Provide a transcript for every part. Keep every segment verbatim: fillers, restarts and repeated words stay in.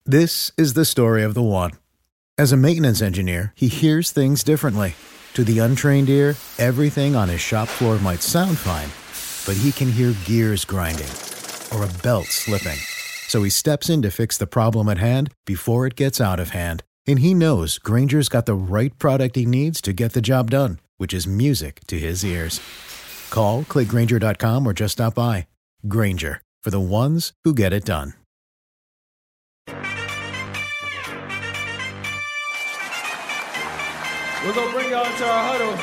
This is the story of the one. As a maintenance engineer, he hears things differently. To the untrained ear, everything on his shop floor might sound fine, but he can hear gears grinding or a belt slipping. So he steps in to fix the problem at hand before it gets out of hand. And he knows Grainger's got the right product he needs to get the job done, which is music to his ears. Call, click Grainger dot com, or just stop by. Grainger, for the ones who get it done. We're going to bring you on to our huddle.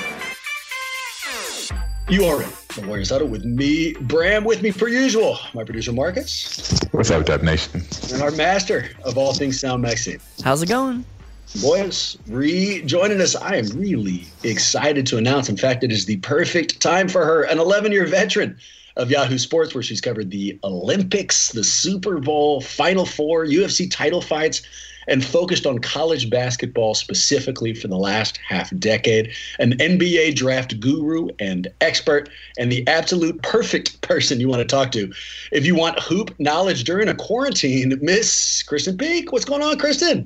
You are in the Warriors Huddle with me, Bram, with me per usual. My producer, Marcus. What's up, Dub Nation? And our master of all things sound, Maxime. How's it going? Boys, rejoining us. I am really excited to announce, in fact, it is the perfect time for her, an eleven-year veteran of Yahoo Sports, where she's covered the Olympics, the Super Bowl, Final Four, U F C title fights, and focused on college basketball specifically for the last half decade. An N B A draft guru and expert, and the absolute perfect person you want to talk to if you want hoop knowledge during a quarantine, Miss Kristen Peak. What's going on, Kristen?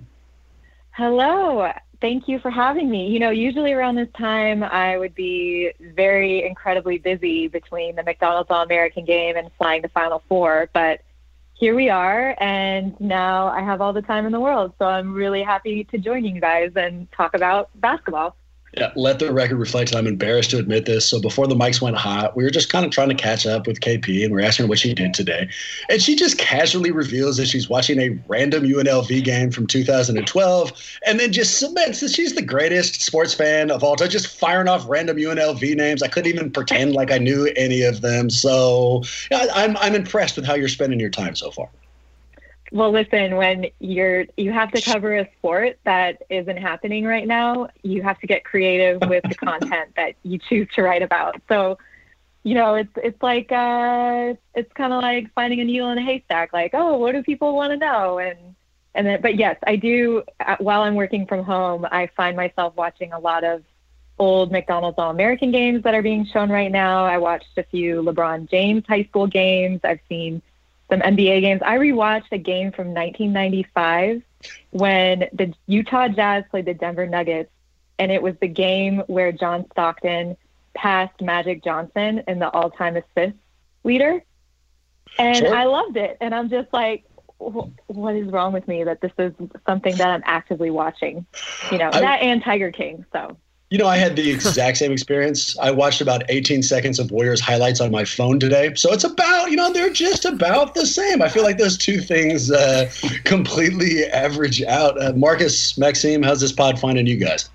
Hello. Thank you for having me. You know, usually around this time, I would be very incredibly busy between the McDonald's All-American game and flying the Final Four, but here we are, and now I have all the time in the world, so I'm really happy to join you guys and talk about basketball. Yeah, let the record reflect, and I'm embarrassed to admit this. So before the mics went hot, we were just kind of trying to catch up with K P, and we are asking her what she did today. And she just casually reveals that she's watching a random U N L V game from two thousand twelve, and then just cements that she's the greatest sports fan of all time, just firing off random U N L V names. I couldn't even pretend like I knew any of them. So yeah, I'm I'm impressed with how you're spending your time so far. Well, listen, when you're you have to cover a sport that isn't happening right now, you have to get creative with the content that you choose to write about. So, you know, it's it's like uh, it's kind of like finding a needle in a haystack. Like, oh, what do people want to know? And and then, but yes, I do. Uh, while I'm working from home, I find myself watching a lot of old McDonald's All-American games that are being shown right now. I watched a few LeBron James high school games. I've seen some N B A games. I rewatched a game from nineteen ninety-five when the Utah Jazz played the Denver Nuggets, and it was the game where John Stockton passed Magic Johnson in the all-time assist leader. And Sure. I loved it. And I'm just like, what is wrong with me that this is something that I'm actively watching? You know, I, that and Tiger King, so. You know, I had the exact same experience. I watched about eighteen seconds of Warriors highlights on my phone today. So it's about, you know, they're just about the same. I feel like those two things uh, completely average out. Uh, Marcus, Maxime, how's this pod finding you guys?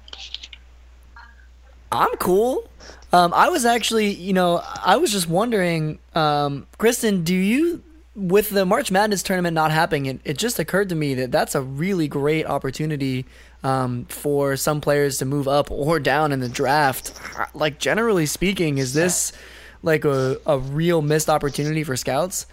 I'm cool. Um, I was actually, you know, I was just wondering, um, Kristen, do you, with the March Madness tournament not happening, it, it just occurred to me that that's a really great opportunity um, for some players to move up or down in the draft. Like, generally speaking, is this like a, a real missed opportunity for scouts?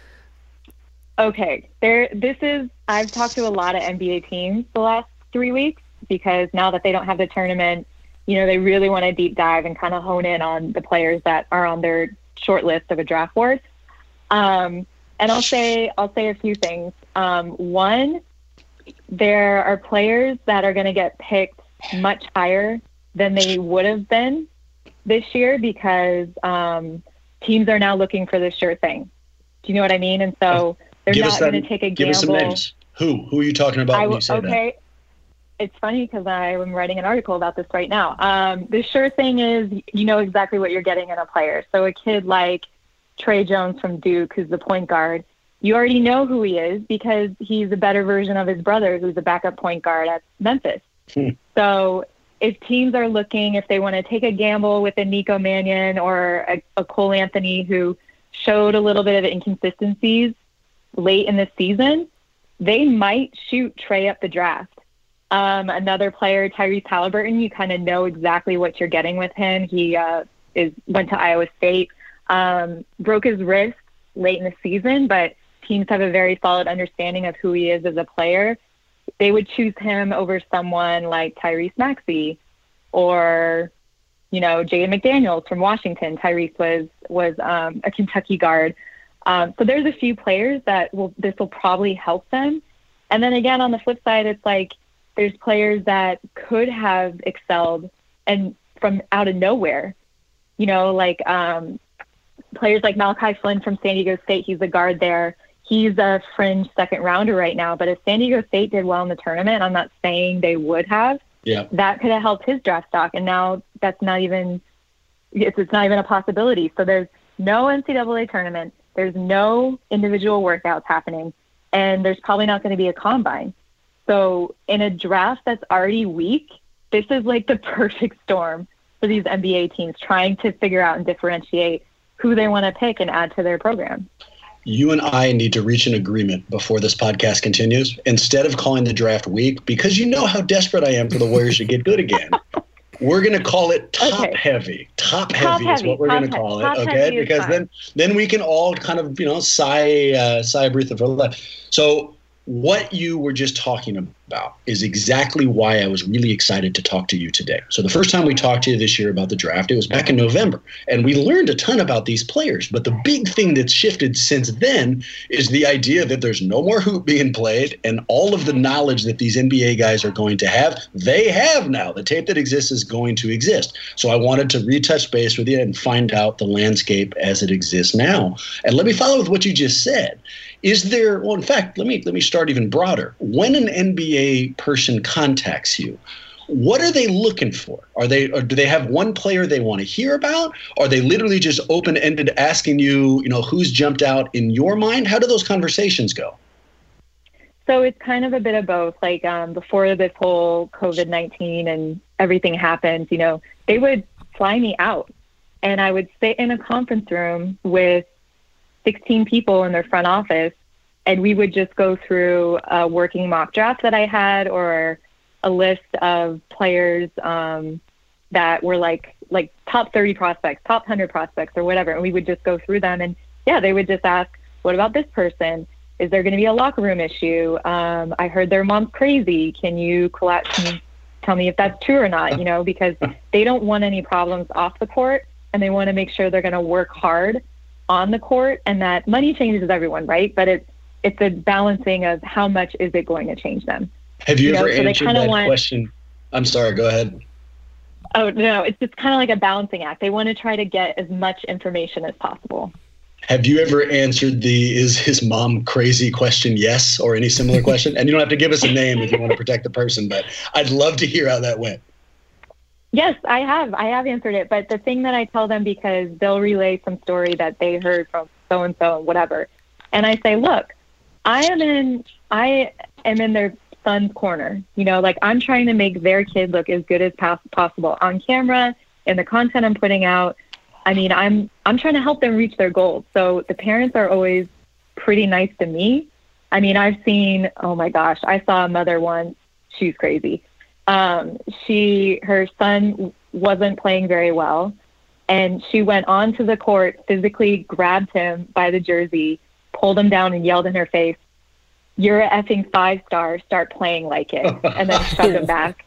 Okay, there. This is, I've talked to a lot of N B A teams the last three weeks because now that they don't have the tournament, you know, they really want to deep dive and kind of hone in on the players that are on their short list of a draft board. Um, and I'll say, I'll say a few things. Um, one, there are players that are going to get picked much higher than they would have been this year because um, teams are now looking for the sure thing. Do you know what I mean? And so they're Give not us that- going to take a Give gamble. us some names. Who? Who are you talking about I when w- you say okay. It's funny because I'm writing an article about this right now. Um, the sure thing is you know exactly what you're getting in a player. So a kid like Trey Jones from Duke, who's the point guard, you already know who he is because he's a better version of his brother, who's a backup point guard at Memphis. Hmm. So if teams are looking, if they want to take a gamble with a Nico Mannion or a, a Cole Anthony who showed a little bit of inconsistencies late in the season, they might shoot Trey up the draft. Um, another player, Tyrese Halliburton, you kind of know exactly what you're getting with him. He uh, is went to Iowa State, um, broke his wrist late in the season, but teams have a very solid understanding of who he is as a player. They would choose him over someone like Tyrese Maxey or, you know, Jaden McDaniels from Washington. Tyrese was was um, a Kentucky guard. Um, so there's a few players that will this will probably help them. And then again, on the flip side, it's like there's players that could have excelled and from out of nowhere, you know, like um, players like Malachi Flynn from San Diego State. He's a guard there. He's a fringe second rounder right now. But if San Diego State did well in the tournament, I'm not saying they would have. Yeah. That could have helped his draft stock. And now that's not even, it's, it's not even a possibility. So there's no N C double A tournament. There's no individual workouts happening. And there's probably not going to be a combine. So in a draft that's already weak, this is like the perfect storm for these N B A teams trying to figure out and differentiate who they want to pick and add to their program. You and I need to reach an agreement before this podcast continues. Instead of calling the draft weak, because you know how desperate I am for the Warriors to get good again, we're going to call it top okay. heavy. Top, top heavy is heavy. what we're going to call top it, okay? Heavy Because then then we can all kind of, you know, sigh, uh, sigh a breath of relief. So what you were just talking about is exactly why I was really excited to talk to you today. So the first time we talked to you this year about the draft, it was back in November, and we learned a ton about these players. But the big thing that's shifted since then is the idea that there's no more hoop being played, and all of the knowledge that these N B A guys are going to have, they have now. The tape that exists is going to exist. So I wanted to retouch base with you and find out the landscape as it exists now. And let me follow with what you just said. Is there, well, in fact, let me let me start even broader. When an N B A person contacts you, what are they looking for? Are they, or do they have one player they want to hear about? Are they literally just open-ended asking you, you know, who's jumped out in your mind? How do those conversations go? So it's kind of a bit of both. Like um, before this whole COVID nineteen and everything happened, you know, they would fly me out, and I would sit in a conference room with sixteen people in their front office, and we would just go through a working mock draft that I had or a list of players um, that were like like top thirty prospects, top one hundred prospects or whatever, and we would just go through them. And yeah, they would just ask, what about this person? Is there going to be a locker room issue? Um, I heard their mom's crazy. Can you, collect, can you tell me if that's true or not? You know, because they don't want any problems off the court, and they want to make sure they're going to work hard on the court, and that money changes everyone, right? But it's it's a balancing of how much is it going to change them. Have you, you ever know, so answered that want, question? I'm sorry, go ahead. Oh, no, it's just kind of like a balancing act. They want to try to get as much information as possible. Have you ever answered the is his mom crazy question, yes, or any similar question? And you don't have to give us a name if you want to protect the person, but I'd love to hear how that went. Yes, I have. I have answered it. But the thing that I tell them, because they'll relay some story that they heard from so-and-so and whatever. And I say, look, I am in, I am in their son's corner. You know, like I'm trying to make their kid look as good as pos- possible on camera, in the content I'm putting out. I mean, I'm, I'm trying to help them reach their goals. So the parents are always pretty nice to me. I mean, I've seen, oh my gosh, I saw a mother once. She's crazy. Um, she, her son wasn't playing very well, and she went onto the court, physically grabbed him by the jersey, pulled him down, and yelled in her face, "You're a effing five star, start playing like it," and then shoved him back.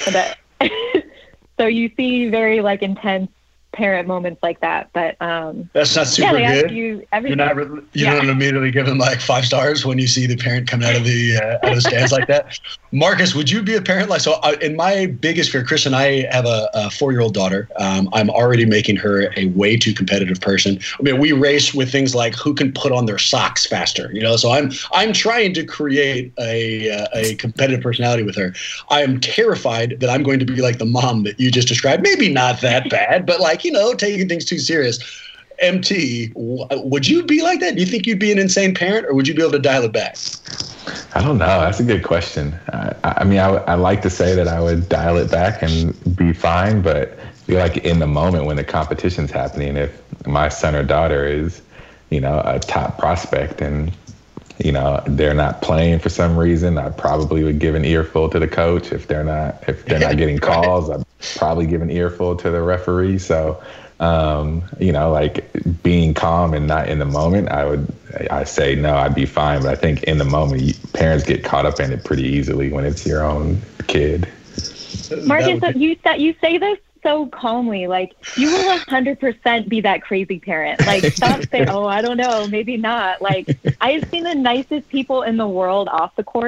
So you see very like intense parent moments like that, but um, that's not super yeah, good. You You're not, you yeah. don't immediately give them like five stars when you see the parent come out of the uh, out of the stands like that. Marcus, would you be a parent like so? Uh, in my biggest fear, Chris and I have a, a four-year-old daughter. Um, I'm already making her a way too competitive person. I mean, we race with things like who can put on their socks faster. You know, so I'm I'm trying to create a uh, a competitive personality with her. I am terrified that I'm going to be like the mom that you just described. Maybe not that bad, but like. You know, taking things too serious. M T, w- would you be like that? Do you think you'd be an insane parent, or would you be able to dial it back? I don't know. That's a good question. I, I mean, I, I like to say that I would dial it back and be fine, but I feel like in the moment when the competition's happening, if my son or daughter is, you know, a top prospect and, you know, they're not playing for some reason, I probably would give an earful to the coach. If they're not, if they're not getting calls, I'd probably give an earful to the referee. So, um, you know, like being calm and not in the moment, I would, I say, no, I'd be fine. But I think in the moment, you, parents get caught up in it pretty easily when it's your own kid. Marcus, would... you, you say this so calmly, like you will one hundred percent be that crazy parent. Like stop saying, oh, I don't know, maybe not. Like I've seen the nicest people in the world off the court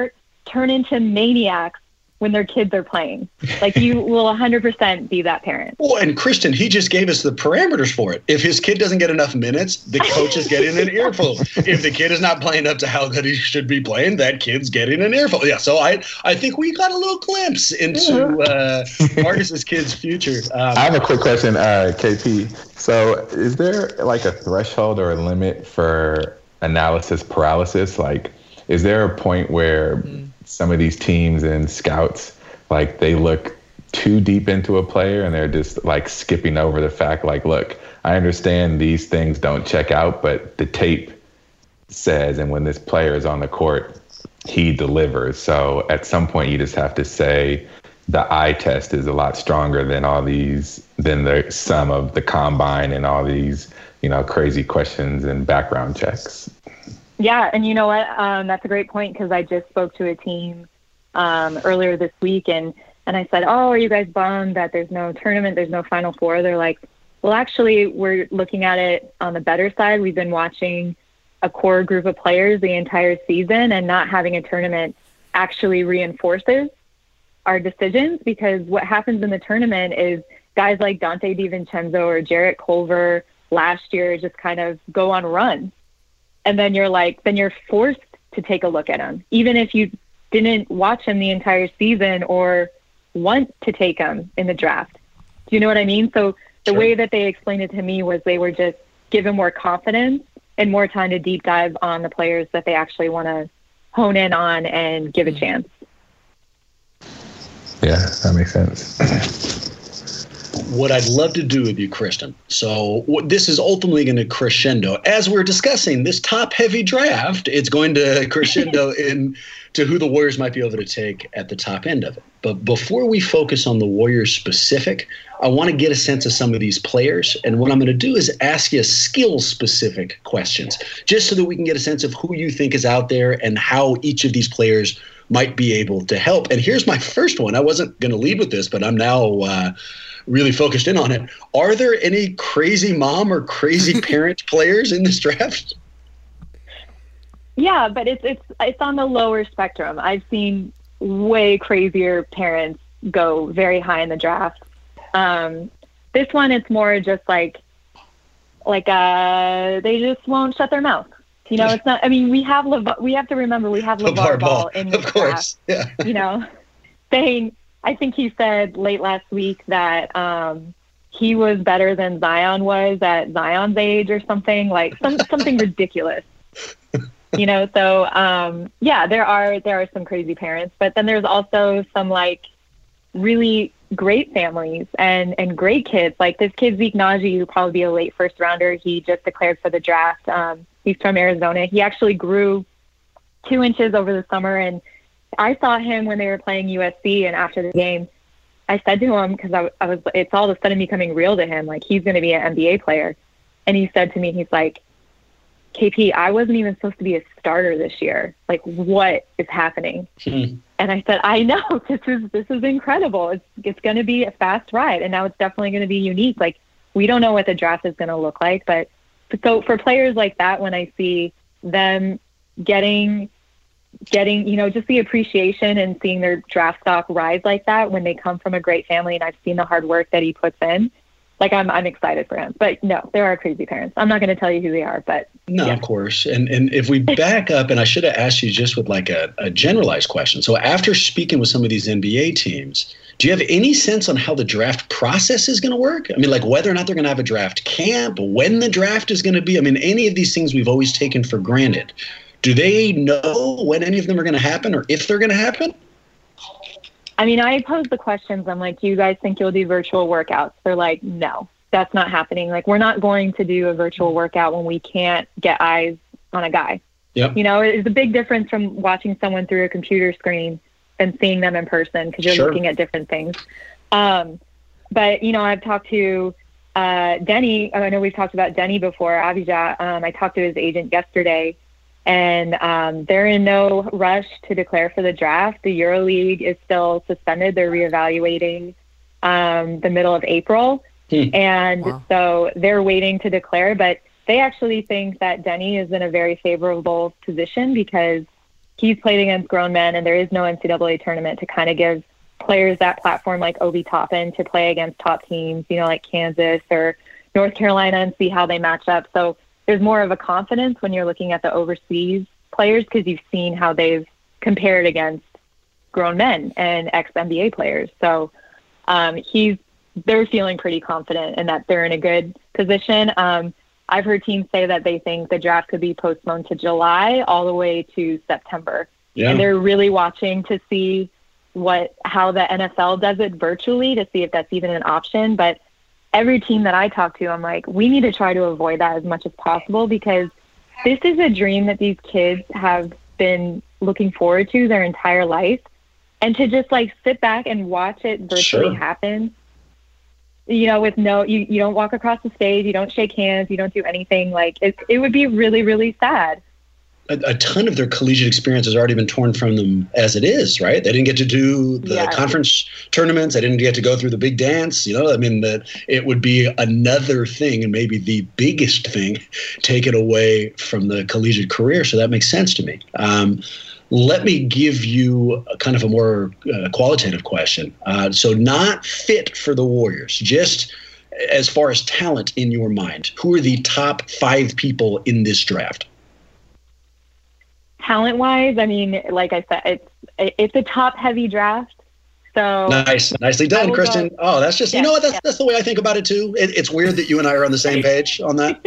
turn into maniacs when their kids are playing. Like, you will one hundred percent be that parent. Well, and Kristen, he just gave us the parameters for it. If his kid doesn't get enough minutes, the coach is getting an earful. If the kid is not playing up to how good he should be playing, that kid's getting an earful. Yeah, so I I think we got a little glimpse into uh, Marcus's kid's future. Um, I have a quick question, uh, K P. So is there like a threshold or a limit for analysis paralysis? Like, is there a point where mm. some of these teams and scouts, like, they look too deep into a player and they're just like skipping over the fact, like, look, I understand these things don't check out, but the tape says, and when this player is on the court, he delivers. So at some point you just have to say the eye test is a lot stronger than all these, than the sum of the combine and all these, you know, crazy questions and background checks. Yeah, and you know what? Um, that's a great point, because I just spoke to a team um, earlier this week, and, and I said, oh, are you guys bummed that there's no tournament, there's no Final Four? They're like, well, actually, we're looking at it on the better side. We've been watching a core group of players the entire season, and not having a tournament actually reinforces our decisions, because what happens in the tournament is guys like Dante DiVincenzo or Jarrett Culver last year just kind of go on runs. And then you're like, then you're forced to take a look at him, even if you didn't watch him the entire season or want to take him in the draft. Do you know what I mean? So the Sure. way that they explained it to me was they were just given more confidence and more time to deep dive on the players that they actually want to hone in on and give a chance. Yeah, that makes sense. What I'd love to do with you, Kristen. So what, this is ultimately going to crescendo. As we're discussing this top-heavy draft, it's going to crescendo in to who the Warriors might be able to take at the top end of it. But before we focus on the Warriors specific, I want to get a sense of some of these players. And what I'm going to do is ask you skill-specific questions, just so that we can get a sense of who you think is out there and how each of these players might be able to help. And here's my first one. I wasn't going to lead with this, but I'm now uh, really focused in on it. Are there any crazy mom or crazy parent players in this draft? Yeah, but it's it's it's on the lower spectrum. I've seen way crazier parents go very high in the draft. Um, this one, it's more just like like uh, they just won't shut their mouth. You know, it's not. I mean, we have Lev- we have to remember we have LeVar, LeVar Ball Ball in the of course. draft. Yeah. You know, saying I think he said late last week that um, he was better than Zion was at Zion's age or something, like some something ridiculous. You know, so um, yeah, there are there are some crazy parents, but then there's also some like really great families and and great kids. Like this kid Zeke Naji, who probably be a late first rounder. He just declared for the draft. Um, he's from Arizona. He actually grew two inches over the summer, and I saw him when they were playing U S C. And after the game, I said to him, because I, I was, it's all of a sudden becoming real to him, like he's going to be an N B A player. And he said to me, he's like, K P, I wasn't even supposed to be a starter this year. Like, what is happening? Hmm. And I said, I know, this is this is incredible. It's it's going to be a fast ride, and now it's definitely going to be unique. Like, we don't know what the draft is going to look like, but so for players like that, when I see them getting getting, you know, just the appreciation and seeing their draft stock rise like that when they come from a great family, and I've seen the hard work that he puts in. Like, I'm I'm excited for him. But no, there are crazy parents. I'm not going to tell you who they are, but no, yeah. Of course. And and if we back up, and I should have asked you just with like a, a generalized question. So after speaking with some of these N B A teams, do you have any sense on how the draft process is going to work? I mean, like whether or not they're going to have a draft camp, when the draft is going to be? I mean, any of these things we've always taken for granted. Do they know when any of them are going to happen or if they're going to happen? I mean, I pose the questions. I'm like, do you guys think you'll do virtual workouts? They're like, no, that's not happening. Like, we're not going to do a virtual workout when we can't get eyes on a guy. Yep. You know, it's a big difference from watching someone through a computer screen than seeing them in person, because you're Sure. looking at different things. Um, but, you know, I've talked to uh, Denny. I know we've talked about Denny before, Abijah. Um, I talked to his agent yesterday. And um, they're in no rush to declare for the draft. The EuroLeague is still suspended. They're reevaluating um, the middle of April. Hmm. And wow. So they're waiting to declare. But they actually think that Denny is in a very favorable position because he's played against grown men, and there is no N C double A tournament to kind of give players that platform like Obi Toppin to play against top teams, you know, like Kansas or North Carolina, and see how they match up. So there's more of a confidence when you're looking at the overseas players because you've seen how they've compared against grown men and ex-N B A players. So um, he's they're feeling pretty confident and that they're in a good position. Um, I've heard teams say that they think the draft could be postponed to July all the way to September. Yeah. And they're really watching to see what how the N F L does it virtually to see if that's even an option. But every team that I talk to, I'm like, we need to try to avoid that as much as possible because this is a dream that these kids have been looking forward to their entire life. And to just like sit back and watch it virtually sure. happen, you know, with no, you, you don't walk across the stage, you don't shake hands, you don't do anything. Like it, it would be really, really sad. A, a ton of their collegiate experience has already been torn from them as it is, right? They didn't get to do the yeah. conference tournaments. They didn't get to go through the big dance. You know, I mean, that it would be another thing and maybe the biggest thing taken away from the collegiate career. So that makes sense to me. Um, Let me give you a kind of a more uh, qualitative question. Uh, so not fit for the Warriors, just as far as talent in your mind, who are the top five people in this draft? Talent-wise, I mean, like I said, it's it's a top-heavy draft. So nice, nicely done, Kristen. Go, oh, that's just yeah, you know what? That's yeah. that's the way I think about it too. It, it's weird that you and I are on the same page on that.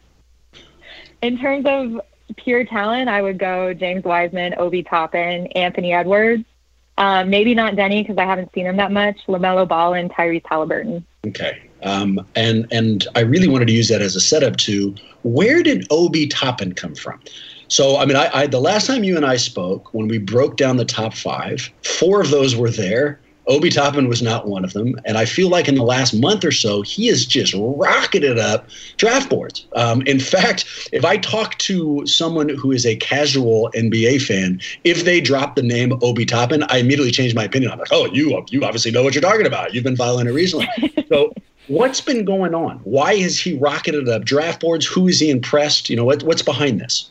In terms of pure talent, I would go James Wiseman, Obi Toppin, Anthony Edwards. Um, maybe not Denny because I haven't seen him that much. LaMelo Ball and Tyrese Halliburton. Okay, um, and and I really wanted to use that as a setup to where did Obi Toppin come from? So, I mean, I, I the last time you and I spoke, when we broke down the top five, four of those were there. Obi Toppin was not one of them. And I feel like in the last month or so, he has just rocketed up draft boards. Um, in fact, if I talk to someone who is a casual N B A fan, if they drop the name Obi Toppin, I immediately change my opinion. I'm like, oh, you, you obviously know what you're talking about. You've been following it recently. So what's been going on? Why has he rocketed up draft boards? Who is he impressed? You know, what, what's behind this?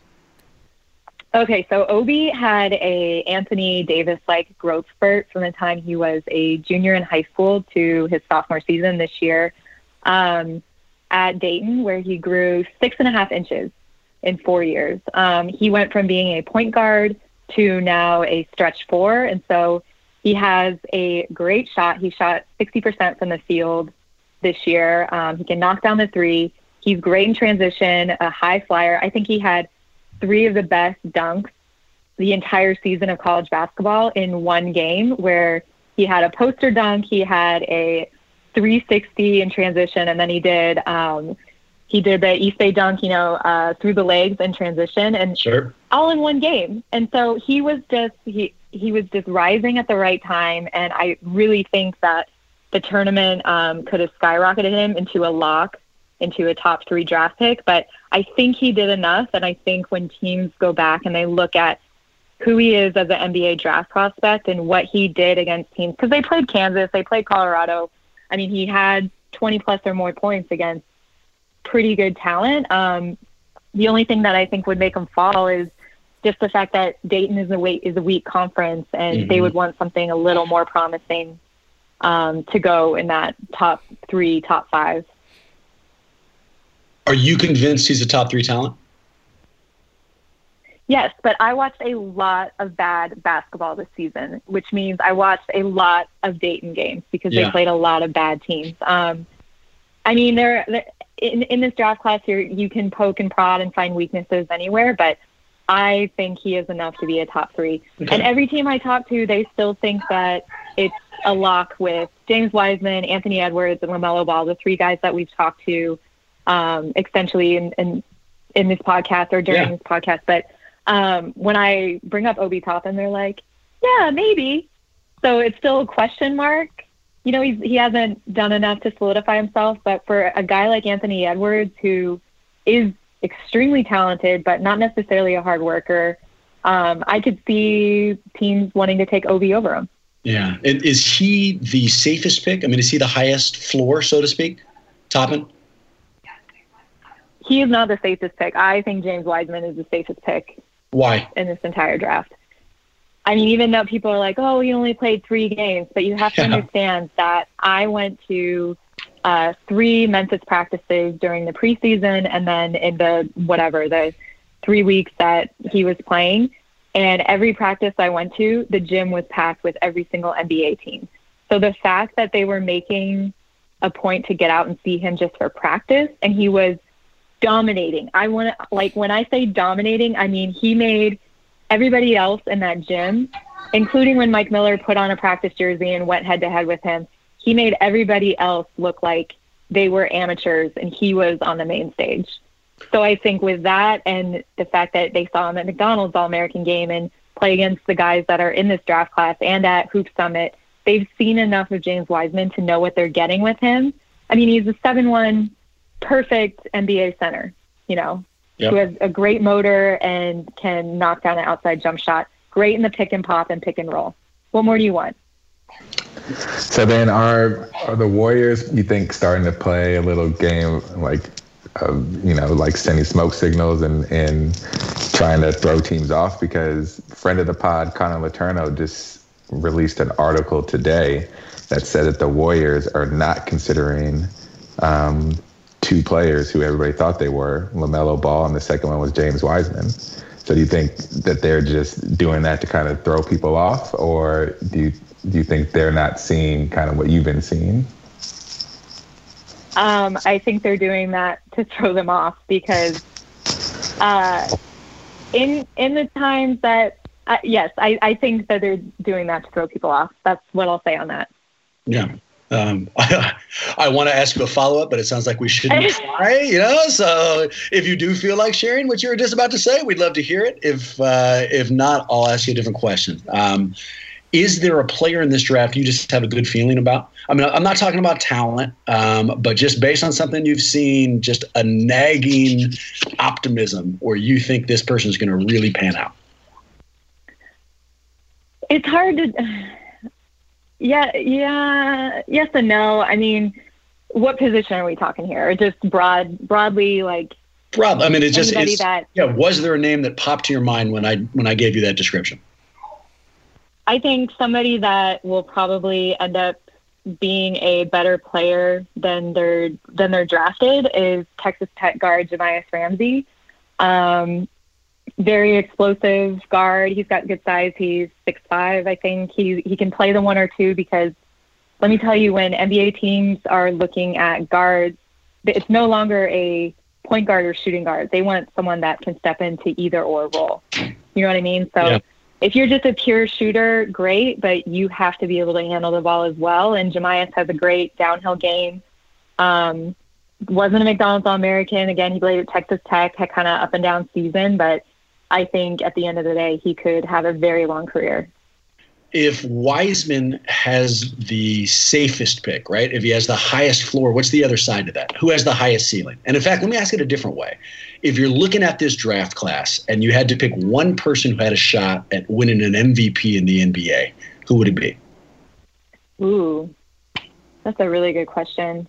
Okay, so Obi had a Anthony Davis-like growth spurt from the time he was a junior in high school to his sophomore season this year um, at Dayton, where he grew six and a half inches in four years. Um, he went from being a point guard to now a stretch four, and so he has a great shot. He shot sixty percent from the field this year. Um, he can knock down the three. He's great in transition, a high flyer. I think he had three of the best dunks the entire season of college basketball in one game, where he had a poster dunk, he had a three sixty in transition, and then he did um, he did the East Bay dunk, you know, uh, through the legs in transition, and sure. all in one game. And so he was just he he was just rising at the right time, and I really think that the tournament um, could have skyrocketed him into a lock, into a top three draft pick. But I think he did enough, and I think when teams go back and they look at who he is as an N B A draft prospect and what he did against teams, because they played Kansas, they played Colorado. I mean, he had twenty plus or more points against pretty good talent. Um, the only thing that I think would make him fall is just the fact that Dayton is a weak, is a weak conference, and mm-hmm. they would want something a little more promising um, to go in that top three, top five. Are you convinced he's a top three talent? Yes, but I watched a lot of bad basketball this season, which means I watched a lot of Dayton games because yeah. they played a lot of bad teams. Um, I mean, there in, in this draft class here, you can poke and prod and find weaknesses anywhere, but I think he is enough to be a top three. Okay. And every team I talk to, they still think that it's a lock with James Wiseman, Anthony Edwards, and LaMelo Ball, the three guys that we've talked to um, extensively in, in, in this podcast or during yeah. this podcast. But um, when I bring up Obi Toppin, they're like, yeah, maybe. So it's still a question mark. You know, he's, he hasn't done enough to solidify himself. But for a guy like Anthony Edwards, who is extremely talented, but not necessarily a hard worker, um, I could see teams wanting to take Obi over him. Yeah. Is he the safest pick? I mean, is he the highest floor, so to speak? Toppin? He is not the safest pick. I think James Wiseman is the safest pick. Why? In this entire draft. I mean, even though people are like, oh, he only played three games, but you have to Yeah. understand that I went to uh, three Memphis practices during the preseason and then in the whatever, the three weeks that he was playing. And every practice I went to, the gym was packed with every single N B A team. So the fact that they were making a point to get out and see him just for practice, and he was dominating. I want to, like, when I say dominating, I mean he made everybody else in that gym, including when Mike Miller put on a practice jersey and went head to head with him, he made everybody else look like they were amateurs and he was on the main stage. So I think with that and the fact that they saw him at McDonald's All-American game and play against the guys that are in this draft class and at Hoop Summit, they've seen enough of James Wiseman to know what they're getting with him. I mean, he's a seven one perfect N B A center, you know, Yep. who has a great motor and can knock down an outside jump shot. Great in the pick and pop and pick and roll. What more do you want? So then are, are the Warriors, you think, starting to play a little game like, uh, you know, like sending smoke signals and, and trying to throw teams off? Because friend of the pod, Connor Letourneau, just released an article today that said that the Warriors are not considering um, two players who everybody thought they were, LaMelo Ball, and the second one was James Wiseman. So do you think that they're just doing that to kind of throw people off, or do you do you think they're not seeing kind of what you've been seeing? Um, I think they're doing that to throw them off because uh, in in the times that, uh, yes, I, I think that they're doing that to throw people off. That's what I'll say on that. Yeah. Um, I, I want to ask you a follow-up, but it sounds like we shouldn't try, you know? So if you do feel like sharing what you were just about to say, we'd love to hear it. If uh, if not, I'll ask you a different question. Um, is there a player in this draft you just have a good feeling about? I mean, I'm not talking about talent, um, but just based on something you've seen, just a nagging optimism where you think this person is going to really pan out. It's hard to... Yeah, yeah, yes and no. I mean, what position are we talking here? Or just broad, broadly, like broad. I mean, it just anybody it's, that. Yeah. Was there a name that popped to your mind when I when I gave you that description? I think somebody that will probably end up being a better player than they're than they're drafted is Texas Tech guard Jahmi'us Ramsey. Um, very explosive guard. He's got good size. He's six five, I think. He he can play the one or two because let me tell you, when N B A teams are looking at guards, it's no longer a point guard or shooting guard. They want someone that can step into either or role. You know what I mean? So yeah. If you're just a pure shooter, great, but you have to be able to handle the ball as well. And Jahmi'us has a great downhill game. Um, wasn't a McDonald's All-American. Again, he played at Texas Tech, had kind of up and down season, but I think at the end of the day, he could have a very long career. If Wiseman has the safest pick, right? If he has the highest floor, what's the other side to that? Who has the highest ceiling? And in fact, let me ask it a different way. If you're looking at this draft class and you had to pick one person who had a shot at winning an M V P in the N B A, who would it be? Ooh, that's a really good question.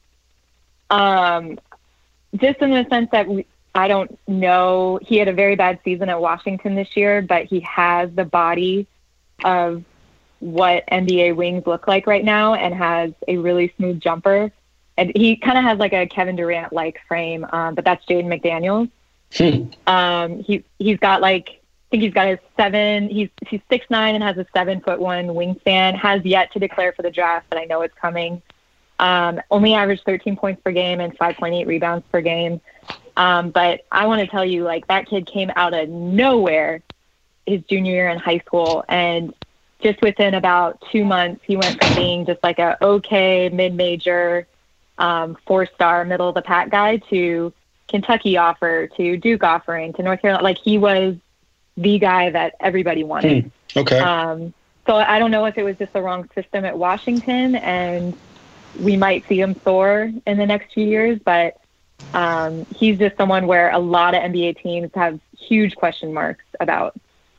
Um, just in the sense that we, I don't know. He had a very bad season at Washington this year, but he has the body of what N B A wings look like right now and has a really smooth jumper. And he kind of has like a Kevin Durant-like frame, um, but that's Jaden McDaniels. Hmm. Um, he, he's got like, I think he's got a seven, he's, he's six nine and has a seven foot one wingspan, has yet to declare for the draft, but I know it's coming. Um, only averaged thirteen points per game and five point eight rebounds per game. Um, but I want to tell you, like, that kid came out of nowhere his junior year in high school. And just within about two months, he went from being just like a okay mid-major, um, four-star middle-of-the-pack guy to Kentucky offer, to Duke offering, to North Carolina. Like, he was the guy that everybody wanted. Hmm. Okay. Um, so I don't know if it was just the wrong system at Washington, and we might see him soar in the next few years, but um, he's just someone where a lot of N B A teams have huge question marks about.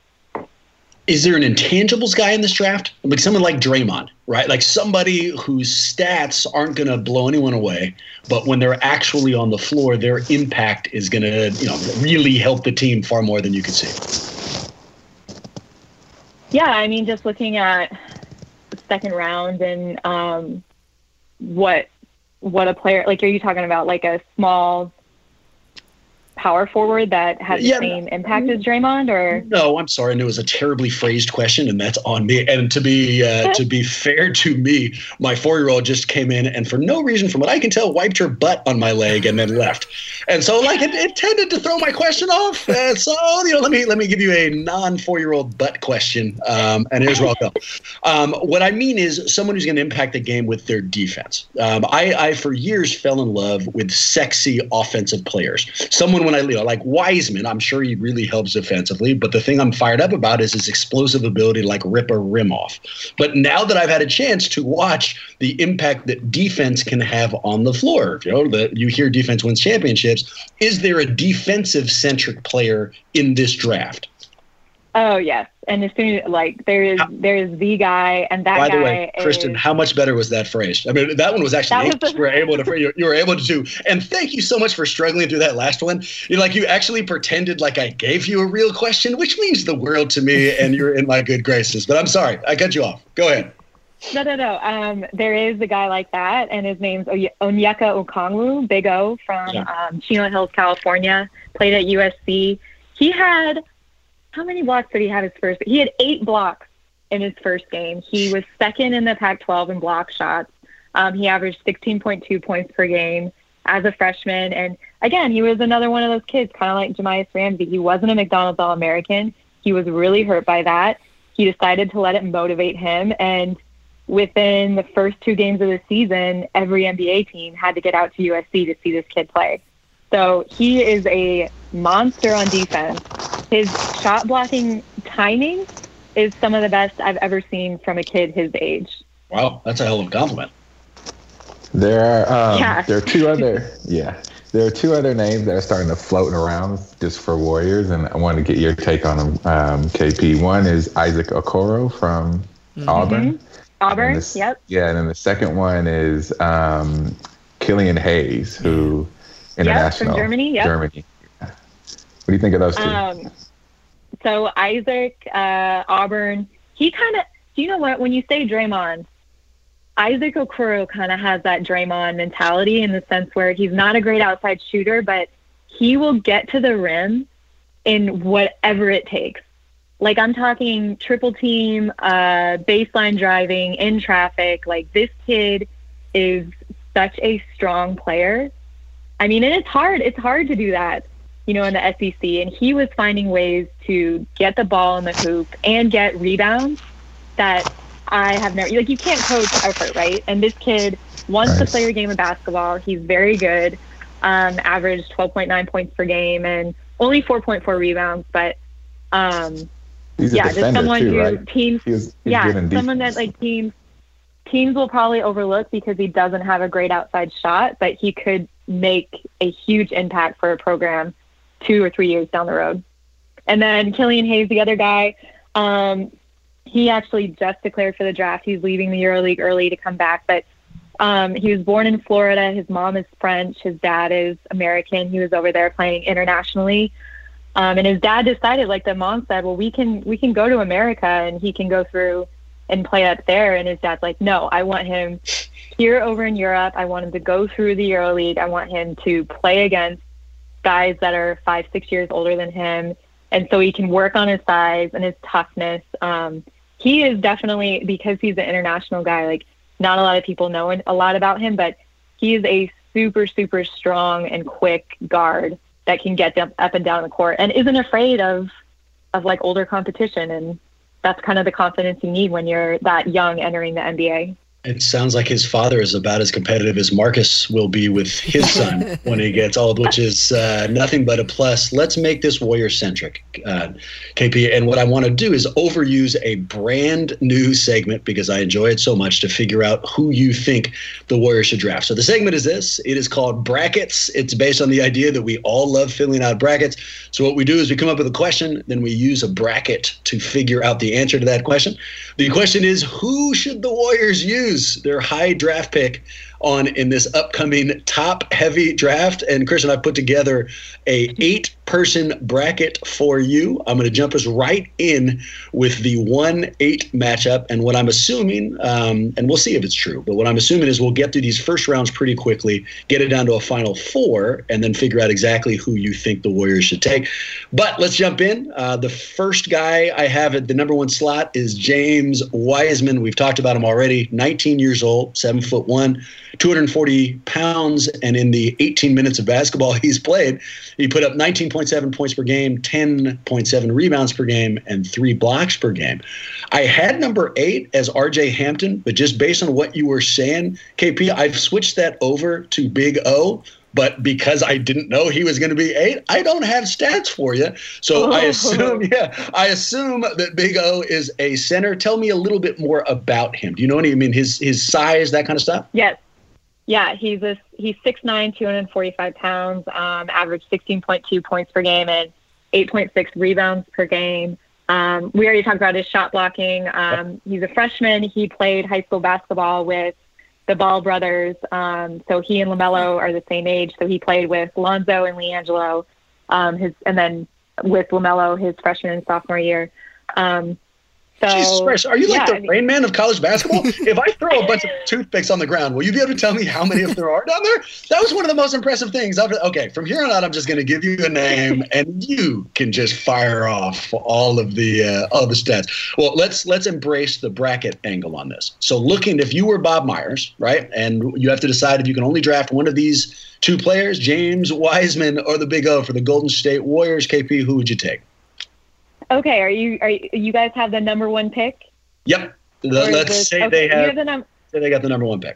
Is there an intangibles guy in this draft? Like someone like Draymond, right? Like somebody whose stats aren't going to blow anyone away, but when they're actually on the floor, their impact is going to, you know, really help the team far more than you could see. Yeah, I mean, just looking at the second round and um, what what a player, like, are you talking about like a small power forward that has Yeah. the same impact as Draymond, or? No, I'm sorry. And it was a terribly phrased question, and that's on me. And to be uh, to be fair to me, my four-year-old just came in and for no reason, from what I can tell, wiped her butt on my leg and then left. And so, like, it, it tended to throw my question off. Uh, so, you know, let me let me give you a non-four-year-old butt question. Um, and here's where I'll go. Um, what I mean is someone who's going to impact the game with their defense. Um, I, I, for years, fell in love with sexy offensive players. Someone when I, you know, like Wiseman, I'm sure he really helps defensively. But the thing I'm fired up about is his explosive ability to, like, rip a rim off. But now that I've had a chance to watch the impact that defense can have on the floor, you know, that you hear defense wins championships. Is there a defensive-centric player in this draft? Oh, yes. And as soon as, like, there is there is the guy, and that By guy the way, Kristen, is, how much better was that phrased? I mean, that one was actually That was you were able to you you were able to do. And thank you so much for struggling through that last one. You like you actually pretended like I gave you a real question, which means the world to me, and you're in my good graces. But I'm sorry, I cut you off. Go ahead. No, no, no. Um, there is a guy like that, and his name's Oy- Onyeka Okongwu, Big O, from Yeah. um, Chino Hills, California, played at U S C. He had, how many blocks did he have his first? He had eight blocks in his first game. He was second in the Pac twelve in block shots. Um, he averaged sixteen point two points per game as a freshman. And again, he was another one of those kids, kind of like Jemias Ramsey. He wasn't a McDonald's All-American. He was really hurt by that. He decided to let it motivate him, and within the first two games of the season, every N B A team had to get out to U S C to see this kid play. So he is a monster on defense. His shot blocking timing is some of the best I've ever seen from a kid his age. Wow, that's a hell of a compliment. There are um, Yeah. there are two other yeah there are two other names that are starting to float around just for Warriors, and I wanted to get your take on them. Um, K P, one is Isaac Okoro from Auburn. Auburn, And the- yep. Yeah, and then the second one is um, Killian Hayes, who international Germany, yep. Germany. What do you think of those two? Um, so Isaac, uh, Auburn, he kind of, do you know what, when you say Draymond, Isaac Okoro kind of has that Draymond mentality in the sense where he's not a great outside shooter, but he will get to the rim in whatever it takes. Like, I'm talking triple team, uh, baseline driving, in traffic. Like, this kid is such a strong player. I mean, and it's hard. It's hard to do that, you know, in the S E C. And he was finding ways to get the ball in the hoop and get rebounds that I have never, like, you can't coach effort, right? And this kid wants to Right. play the game of basketball. He's very good, um, averaged twelve point nine points per game and only four point four rebounds. But, um, He's a yeah, just defender someone too, who right? teams, He was, he's yeah, good in someone defense. that like teams teams will probably overlook because he doesn't have a great outside shot, but he could make a huge impact for a program two or three years down the road. And then Killian Hayes, the other guy, um, he actually just declared for the draft. He's leaving the EuroLeague early to come back, but um, he was born in Florida. His mom is French. His dad is American. He was over there playing internationally. Um, and his dad decided, like the mom said, well, we can we can go to America and he can go through and play up there. And his dad's like, no, I want him here over in Europe. I want him to go through the EuroLeague. I want him to play against guys that are five, six years older than him. And so he can work on his size and his toughness. Um, he is definitely, because he's an international guy, like not a lot of people know a lot about him, but he is a super, super strong and quick guard that can get them up and down the court and isn't afraid of, of like older competition. And that's kind of the confidence you need when you're that young entering the N B A. It sounds like his father is about as competitive as Marcus will be with his son when he gets old, which is uh, nothing but a plus. Let's make this Warrior-centric, uh, K P. And what I want to do is overuse a brand new segment because I enjoy it so much to figure out who you think the Warriors should draft. So the segment is this. It is called Brackets. It's based on the idea that we all love filling out brackets. So what we do is we come up with a question, then we use a bracket to figure out the answer to that question. The question is, who should the Warriors use their high draft pick on in this upcoming top-heavy draft. And Chris and I put together a eight-person bracket for you. I'm going to jump us right in with the one eight matchup. And what I'm assuming, um, and we'll see if it's true, but what I'm assuming is we'll get through these first rounds pretty quickly, get it down to a final four, and then figure out exactly who you think the Warriors should take. But let's jump in. Uh, the first guy I have at the number one slot is James Wiseman. We've talked about him already. nineteen years old, seven foot one, two hundred forty pounds, and in the eighteen minutes of basketball he's played, he put up nineteen point seven points per game, ten point seven rebounds per game, and three blocks per game. I had number eight as R J Hampton, but just based on what you were saying, K P, I've switched that over to Big O. But because I didn't know he was going to be eight, I don't have stats for you. So oh. I assume, yeah, I assume that Big O is a center. Tell me a little bit more about him. Do you know any? I mean, his his size, that kind of stuff. Yes, yeah, he's a he's six nine, two hundred forty-five pounds. Um, averaged sixteen point two points per game and eight point six rebounds per game. Um, we already talked about his shot blocking. Um, he's a freshman. He played high school basketball with the Ball brothers. Um, so he and LaMelo are the same age. So he played with Lonzo and LiAngelo, um, his, and then with LaMelo his freshman and sophomore year. Um, so, Jesus Christ, are you yeah, like the I mean, Rain Man of college basketball? If I throw a bunch of toothpicks on the ground, will you be able to tell me how many of there are down there? That was one of the most impressive things. Okay, from here on out, I'm just going to give you a name, and you can just fire off all of the uh, all of the stats. Well, let's let's embrace the bracket angle on this. So, looking, if you were Bob Myers, right, and you have to decide if you can only draft one of these two players, James Wiseman or the Big O for the Golden State Warriors, K P, who would you take? Okay, are you are you, you guys have the number one pick? Yep. Let's this, say okay, they have. have the num- say they got the number one pick.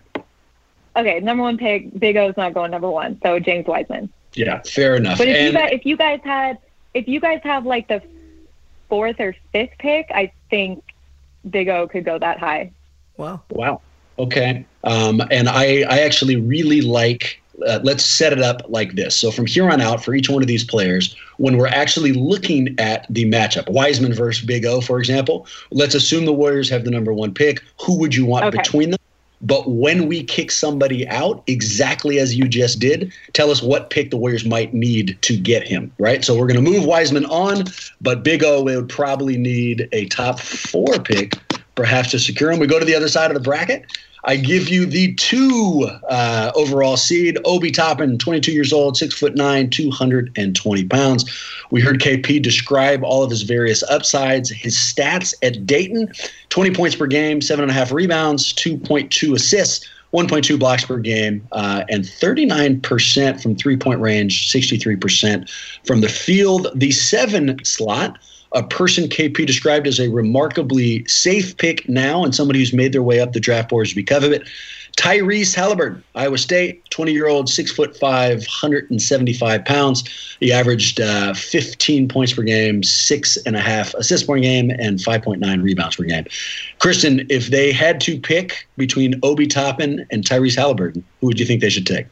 Okay, number one pick. Big O's not going number one, so James Wiseman. Yeah, fair enough. But if and, you guys, if you guys had, if you guys have like the fourth or fifth pick, I think Big O could go that high. Wow. Wow. Okay. Um, and I, I actually really like. Uh, let's set it up like this. So from here on out, for each one of these players, when we're actually looking at the matchup, Wiseman versus Big O, for example, let's assume the Warriors have the number one pick. Who would you want okay. between them? But when we kick somebody out, exactly as you just did, tell us what pick the Warriors might need to get him, right? So we're going to move Wiseman on, but Big O would probably need a top four pick, perhaps to secure him. We go to the other side of the bracket. I give you the two uh, overall seed, Obi Toppin, twenty-two years old, six foot nine, two hundred twenty pounds. We heard K P describe all of his various upsides. His stats at Dayton: twenty points per game, seven and a half rebounds, two point two assists, one point two blocks per game, uh, and thirty-nine percent from three-point range, sixty-three percent from the field. The seven slot, a person K P described as a remarkably safe pick now and somebody who's made their way up the draft boards because of it. Tyrese Halliburton, Iowa State, twenty-year-old, six foot five, one hundred seventy-five pounds. He averaged uh, fifteen points per game, six and a half assists per game, and five point nine rebounds per game. Kristen, if they had to pick between Obi Toppin and Tyrese Halliburton, who would you think they should take?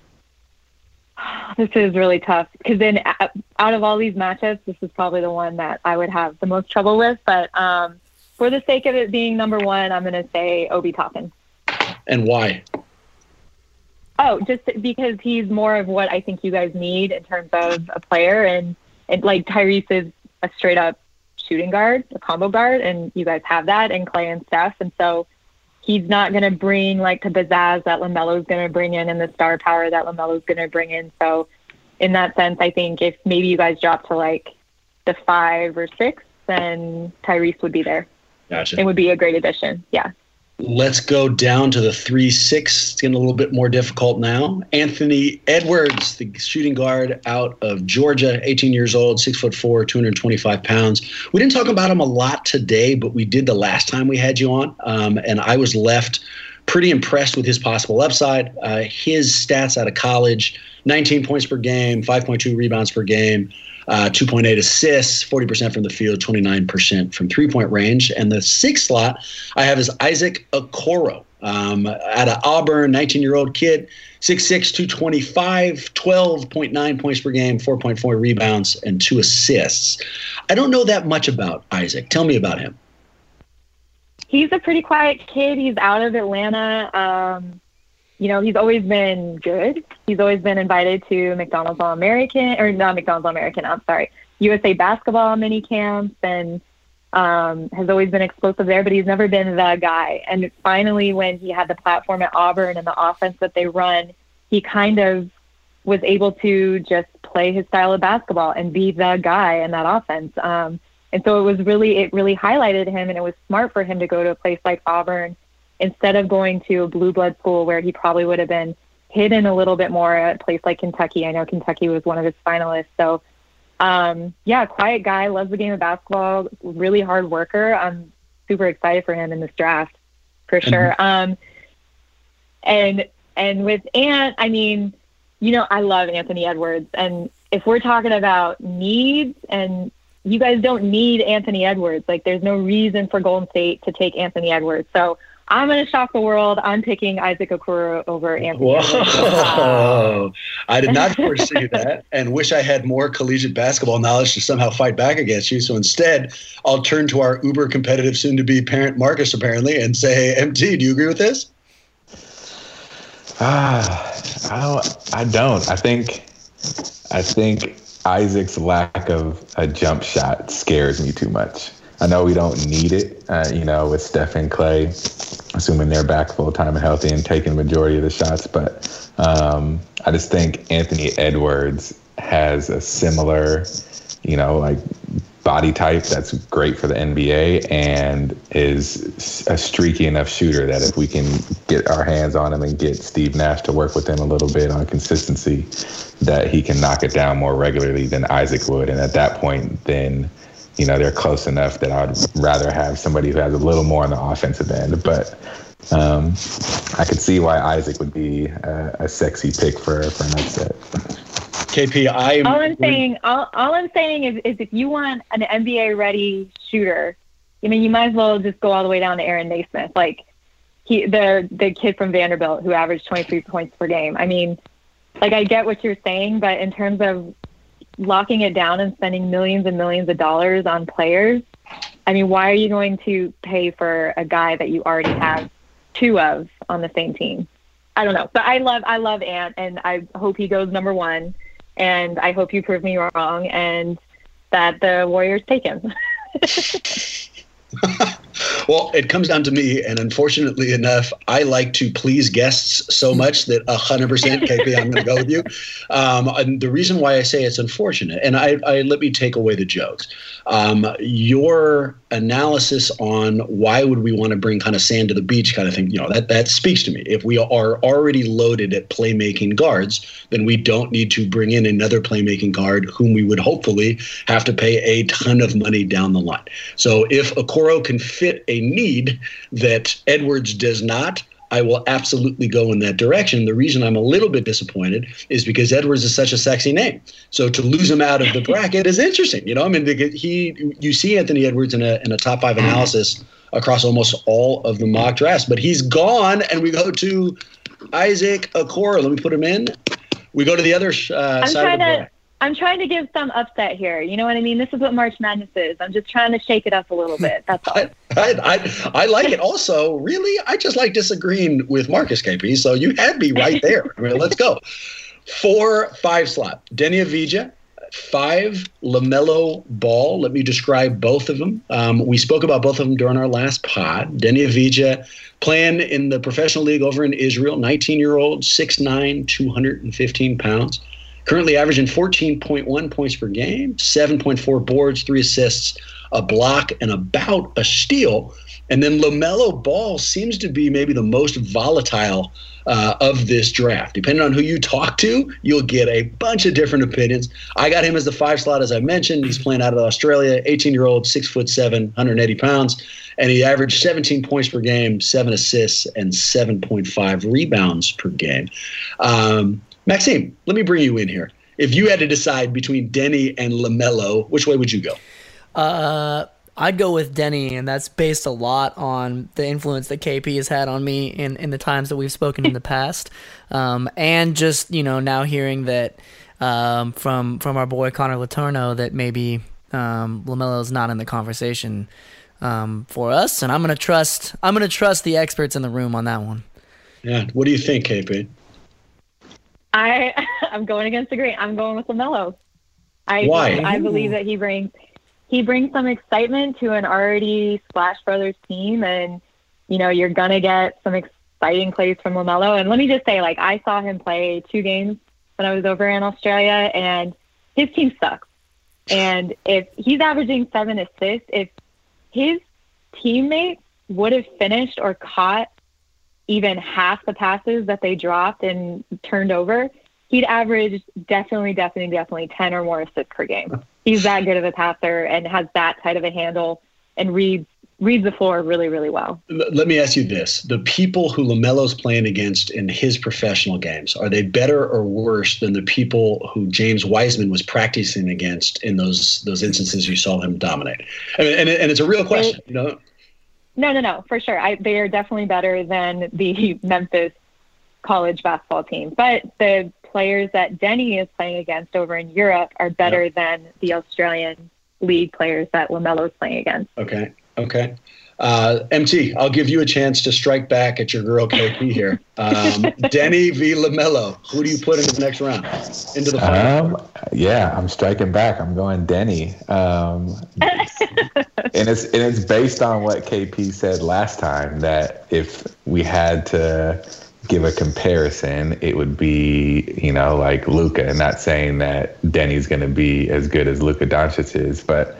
This is really tough because then out of all these matchups, this is probably the one that I would have the most trouble with. But um, for the sake of it being number one, I'm going to say Obi Toppin. And why? Oh, just because he's more of what I think you guys need in terms of a player. And, and like Tyrese is a straight up shooting guard, a combo guard, and you guys have that in Clay and Steph. And so he's not going to bring like the pizzazz that LaMelo's going to bring in and the star power that LaMelo's going to bring in. So in that sense, I think if maybe you guys drop to like the five or six, then Tyrese would be there. Gotcha. It would be a great addition. Yeah. Let's go down to the three six. It's getting a little bit more difficult now. Anthony Edwards, the shooting guard out of Georgia, eighteen years old, six foot four, two hundred twenty-five pounds. We didn't talk about him a lot today, but we did the last time we had you on, um, and I was left pretty impressed with his possible upside. Uh, his stats out of college: nineteen points per game, five point two rebounds per game, uh, two point eight assists, forty percent from the field, twenty-nine percent from three-point range. And the sixth slot I have is Isaac Okoro, um, out of Auburn, nineteen-year-old kid, six six, two twenty-five, twelve point nine points per game, four point four rebounds, and two assists. I don't know that much about Isaac. Tell me about him. He's a pretty quiet kid. He's out of Atlanta. Um, you know, he's always been good. He's always been invited to McDonald's All-American, or not McDonald's All-American, I'm sorry, U S A Basketball mini camps, and um, has always been explosive there, but he's never been the guy. And finally, when he had the platform at Auburn and the offense that they run, he kind of was able to just play his style of basketball and be the guy in that offense. Um, and so it was really, it really highlighted him, and it was smart for him to go to a place like Auburn instead of going to a blue blood school where he probably would have been hidden a little bit more at a place like Kentucky. I know Kentucky was one of his finalists. So, um, yeah, quiet guy, loves the game of basketball, really hard worker. I'm super excited for him in this draft for sure. Mm-hmm. Um, and, and with Ant, I mean, you know, I love Anthony Edwards. And if we're talking about needs, and you guys don't need Anthony Edwards, like there's no reason for Golden State to take Anthony Edwards. So I'm going to shock the world. I'm picking Isaac Okoro over Anthony Whoa. Edwards. Wow. I did not foresee that, and wish I had more collegiate basketball knowledge to somehow fight back against you. So instead, I'll turn to our uber competitive soon-to-be parent Marcus, apparently, and say, hey, M T, do you agree with this? Ah, I don't. I don't. I think. I think Isaac's lack of a jump shot scares me too much. I know we don't need it, uh, you know, with Steph and Clay, assuming they're back full time and healthy and taking the majority of the shots. But um, I just think Anthony Edwards has a similar, you know, like body type that's great for the N B A, and is a streaky enough shooter that if we can get our hands on him and get Steve Nash to work with him a little bit on consistency, that he can knock it down more regularly than Isaac would. And at that point, then, you know, they're close enough that I'd rather have somebody who has a little more on the offensive end. But um, I could see why Isaac would be a, a sexy pick for, for an upset. K P, I'm all I'm saying, all, all I'm saying is, is if you want an N B A ready shooter, I mean, you might as well just go all the way down to Aaron Naismith, like he, the the kid from Vanderbilt who averaged twenty-three points per game. I mean, like I get what you're saying, but in terms of locking it down and spending millions and millions of dollars on players, I mean, why are you going to pay for a guy that you already have two of on the same team? I don't know, but I love I love Ant, and I hope he goes number one. And I hope you prove me wrong and that the Warriors take him. Well, it comes down to me, and unfortunately enough, I like to please guests so much that one hundred percent K P, I'm going to go with you. Um, and the reason why I say it's unfortunate, and I, I let me take away the jokes. Um, your analysis on why would we want to bring kind of sand to the beach kind of thing, you know, that, that speaks to me. If we are already loaded at playmaking guards, then we don't need to bring in another playmaking guard whom we would hopefully have to pay a ton of money down the line. So if Okoro can fit a need that Edwards does not, I will absolutely go in that direction. The reason I'm a little bit disappointed is because Edwards is such a sexy name. So to lose him out of the bracket is interesting. You know, I mean, he, you see Anthony Edwards in a, in a top five analysis across almost all of the mock drafts, but he's gone, and we go to Isaac Okoro. Let me put him in. We go to the other uh, I'm side trying of the to, bracket. I'm trying to give some upset here. You know what I mean? This is what March Madness is. I'm just trying to shake it up a little bit. That's all. I, I, I like it. Also, really, I just like disagreeing with Marcus, K P. So you had me right there. I mean, let's go. Four, five slot. Denny Avdija, five, LaMelo Ball. Let me describe both of them. Um, we spoke about both of them during our last pod. Denny Avdija playing in the professional league over in Israel, nineteen-year-old, six nine, two hundred fifteen pounds. Currently averaging fourteen point one points per game, seven point four boards, three assists, a block, and about a steal. And then LaMelo Ball seems to be maybe the most volatile uh, of this draft. Depending on who you talk to, you'll get a bunch of different opinions. I got him as the five slot, as I mentioned. He's playing out of Australia, eighteen-year-old, six foot seven, one hundred eighty pounds. And he averaged seventeen points per game, seven assists, and seven point five rebounds per game. Um, Maxime, let me bring you in here. If you had to decide between Denny and LaMelo, which way would you go? Uh, I'd go with Denny, and that's based a lot on the influence that K P has had on me in, in the times that we've spoken in the past. Um, and just, you know, now hearing that um, from from our boy Connor Letourneau that maybe um, LaMelo's not in the conversation um, for us, and I'm gonna trust I'm gonna trust the experts in the room on that one. Yeah. What do you think, K P? I I'm going against the grain. I'm going with LaMelo. I Why? I believe that he brings he brings some excitement to an already Splash Brothers team, and you know you're gonna get some exciting plays from LaMelo. And let me just say, like I saw him play two games when I was over in Australia, and his team sucks. And if he's averaging seven assists, if his teammates would have finished or caught even half the passes that they dropped and turned over, he'd average definitely, definitely, definitely ten or more assists per game. He's that good of a passer and has that tight of a handle and reads reads the floor really, really well. Let me ask you this. The people who LaMelo's playing against in his professional games, are they better or worse than the people who James Wiseman was practicing against in those those instances you saw him dominate? I mean, and, and it's a real question. You know? No, no, no, for sure. I, they are definitely better than the Memphis college basketball team. But the players that Denny is playing against over in Europe are better yep. than the Australian league players that LaMelo is playing against. Okay, okay. Uh, M T, I'll give you a chance to strike back at your girl K P here. Um, Denny v. LaMelo. Who do you put into the next round? Into the final? Um, yeah, I'm striking back. I'm going Denny. Um, and it's and it's based on what K P said last time, that if we had to give a comparison, it would be, you know, like Luka. And not saying that Denny's going to be as good as Luka Doncic is, but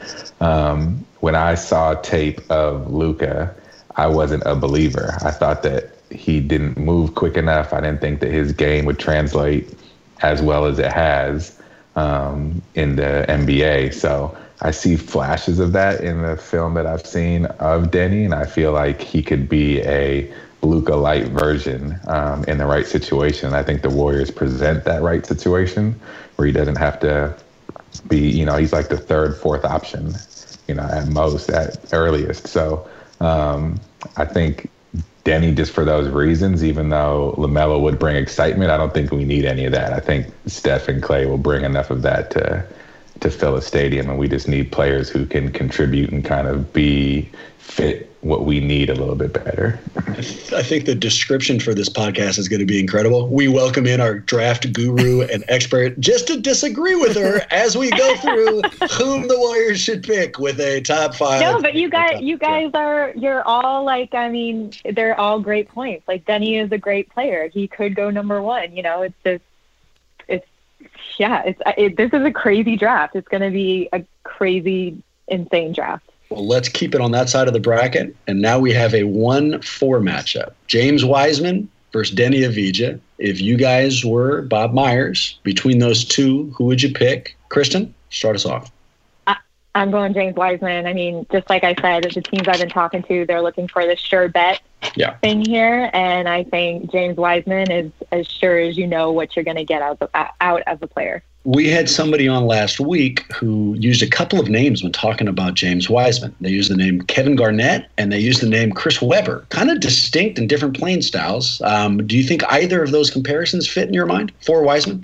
um, when I saw tape of Luka, I wasn't a believer. I thought that he didn't move quick enough. I didn't think that his game would translate as well as it has um, in the N B A. So I see flashes of that in the film that I've seen of Denny, and I feel like he could be a Luka light version um, in the right situation. I think the Warriors present that right situation where he doesn't have to be, you know, he's like the third, fourth option, you know, at most, at earliest. So um, I think Denny, just for those reasons, even though LaMelo would bring excitement, I don't think we need any of that. I think Steph and Clay will bring enough of that to to fill a stadium, and we just need players who can contribute and kind of be fit what we need a little bit better. I think the description for this podcast is going to be incredible. We welcome in our draft guru and expert just to disagree with her as we go through whom the Warriors should pick with a top five. No, but you guys, you guys are, you're all like, I mean, they're all great points. Like Denny is a great player. He could go number one. You know, it's just, it's, yeah, it's, it, this is a crazy draft. It's going to be a crazy, insane draft. Well, let's keep it on that side of the bracket. And now we have a one four matchup. James Wiseman versus Denny Avdija. If you guys were Bob Myers, between those two, who would you pick? Kristen, start us off. I, I'm going James Wiseman. I mean, just like I said, the teams I've been talking to, they're looking for the sure bet yeah. thing here. And I think James Wiseman is as sure as you know what you're going to get out, of, out as a player. We had somebody on last week who used a couple of names when talking about James Wiseman. They used the name Kevin Garnett and they used the name Chris Webber, kind of distinct and different playing styles. Um, do you think either of those comparisons fit in your mind for Wiseman?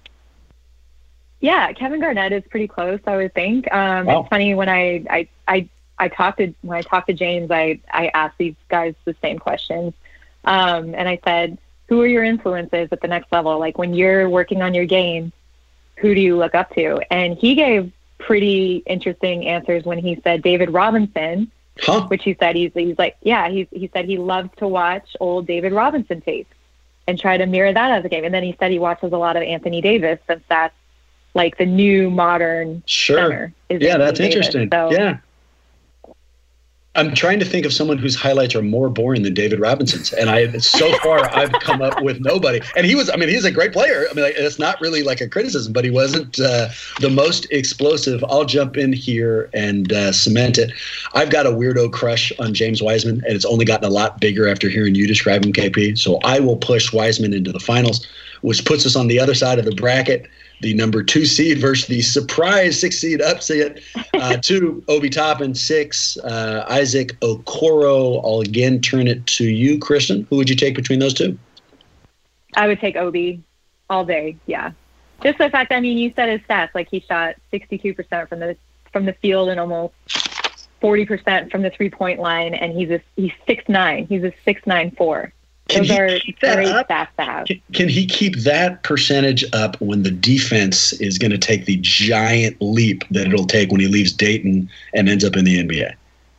Yeah, Kevin Garnett is pretty close, I would think. Um, wow. It's funny when I, I, I, I talked to when I talked to James, I, I asked these guys the same questions. Um, and I said, who are your influences at the next level? Like when you're working on your game, who do you look up to? And he gave pretty interesting answers when he said David Robinson, huh. which he said he's he's like, yeah, he's, he said he loves to watch old David Robinson tapes and try to mirror that as a game. And then he said he watches a lot of Anthony Davis, since that's like the new modern sure. center. Is yeah, Anthony that's Davis. interesting. So, yeah. I'm trying to think of someone whose highlights are more boring than David Robinson's. And I, so far, I've come up with nobody. And he was, I mean, he's a great player. I mean, like, it's not really like a criticism, but he wasn't uh, the most explosive. I'll jump in here and uh, cement it. I've got a weirdo crush on James Wiseman, and it's only gotten a lot bigger after hearing you describe him, K P. So I will push Wiseman into the finals, which puts us on the other side of the bracket. The number two seed versus the surprise six seed upset. Uh, two, Obi Toppin. Six, uh, Isaac Okoro. I'll again turn it to you, Kristen. Who would you take between those two? I would take Obi all day. Yeah, just the fact. I mean, you said his stats. Like he shot sixty-two percent from the from the field and almost forty percent from the three point line, and he's a he's six nine. He's a six nine four. Can Those he are keep that great up? stats to have. Can, can he keep that percentage up when the defense is going to take the giant leap that it'll take when he leaves Dayton and ends up in the N B A?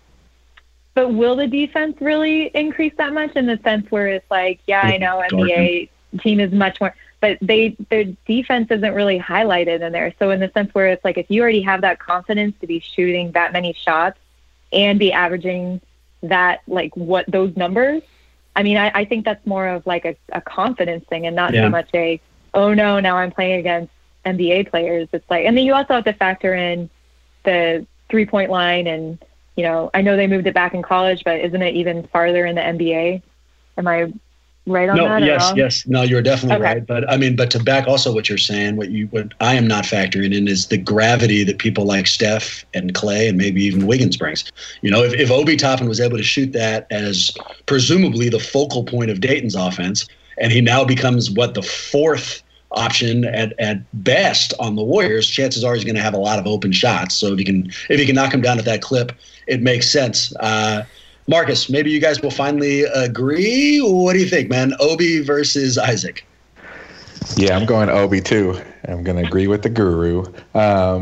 But will the defense really increase that much in the sense where it's like, yeah, I know N B A team is much more, but they their defense isn't really highlighted in there. So in the sense where it's like, if you already have that confidence to be shooting that many shots and be averaging that, like what those numbers, I mean, I, I think that's more of like a, a confidence thing and not Yeah. so much a, oh no, now I'm playing against N B A players. It's like, and then you also have to factor in the three point line. And, you know, I know they moved it back in college, but isn't it even farther in the N B A? Am I right on No, that? yes, or wrong? yes. No, you're definitely Okay. right. But I mean, but to back also what you're saying, what you what I am not factoring in is the gravity that people like Steph and Clay and maybe even Wiggins brings. You know, if, if Obi Toppin was able to shoot that as presumably the focal point of Dayton's offense, and he now becomes what the fourth option at, at best on the Warriors, chances are he's going to have a lot of open shots. So if you can if you can knock him down at that clip, it makes sense. Uh, Marcus, maybe you guys will finally agree. What do you think, man? Obi versus Isaac. Yeah, I'm going Obi too. I'm going to agree with the guru. Um,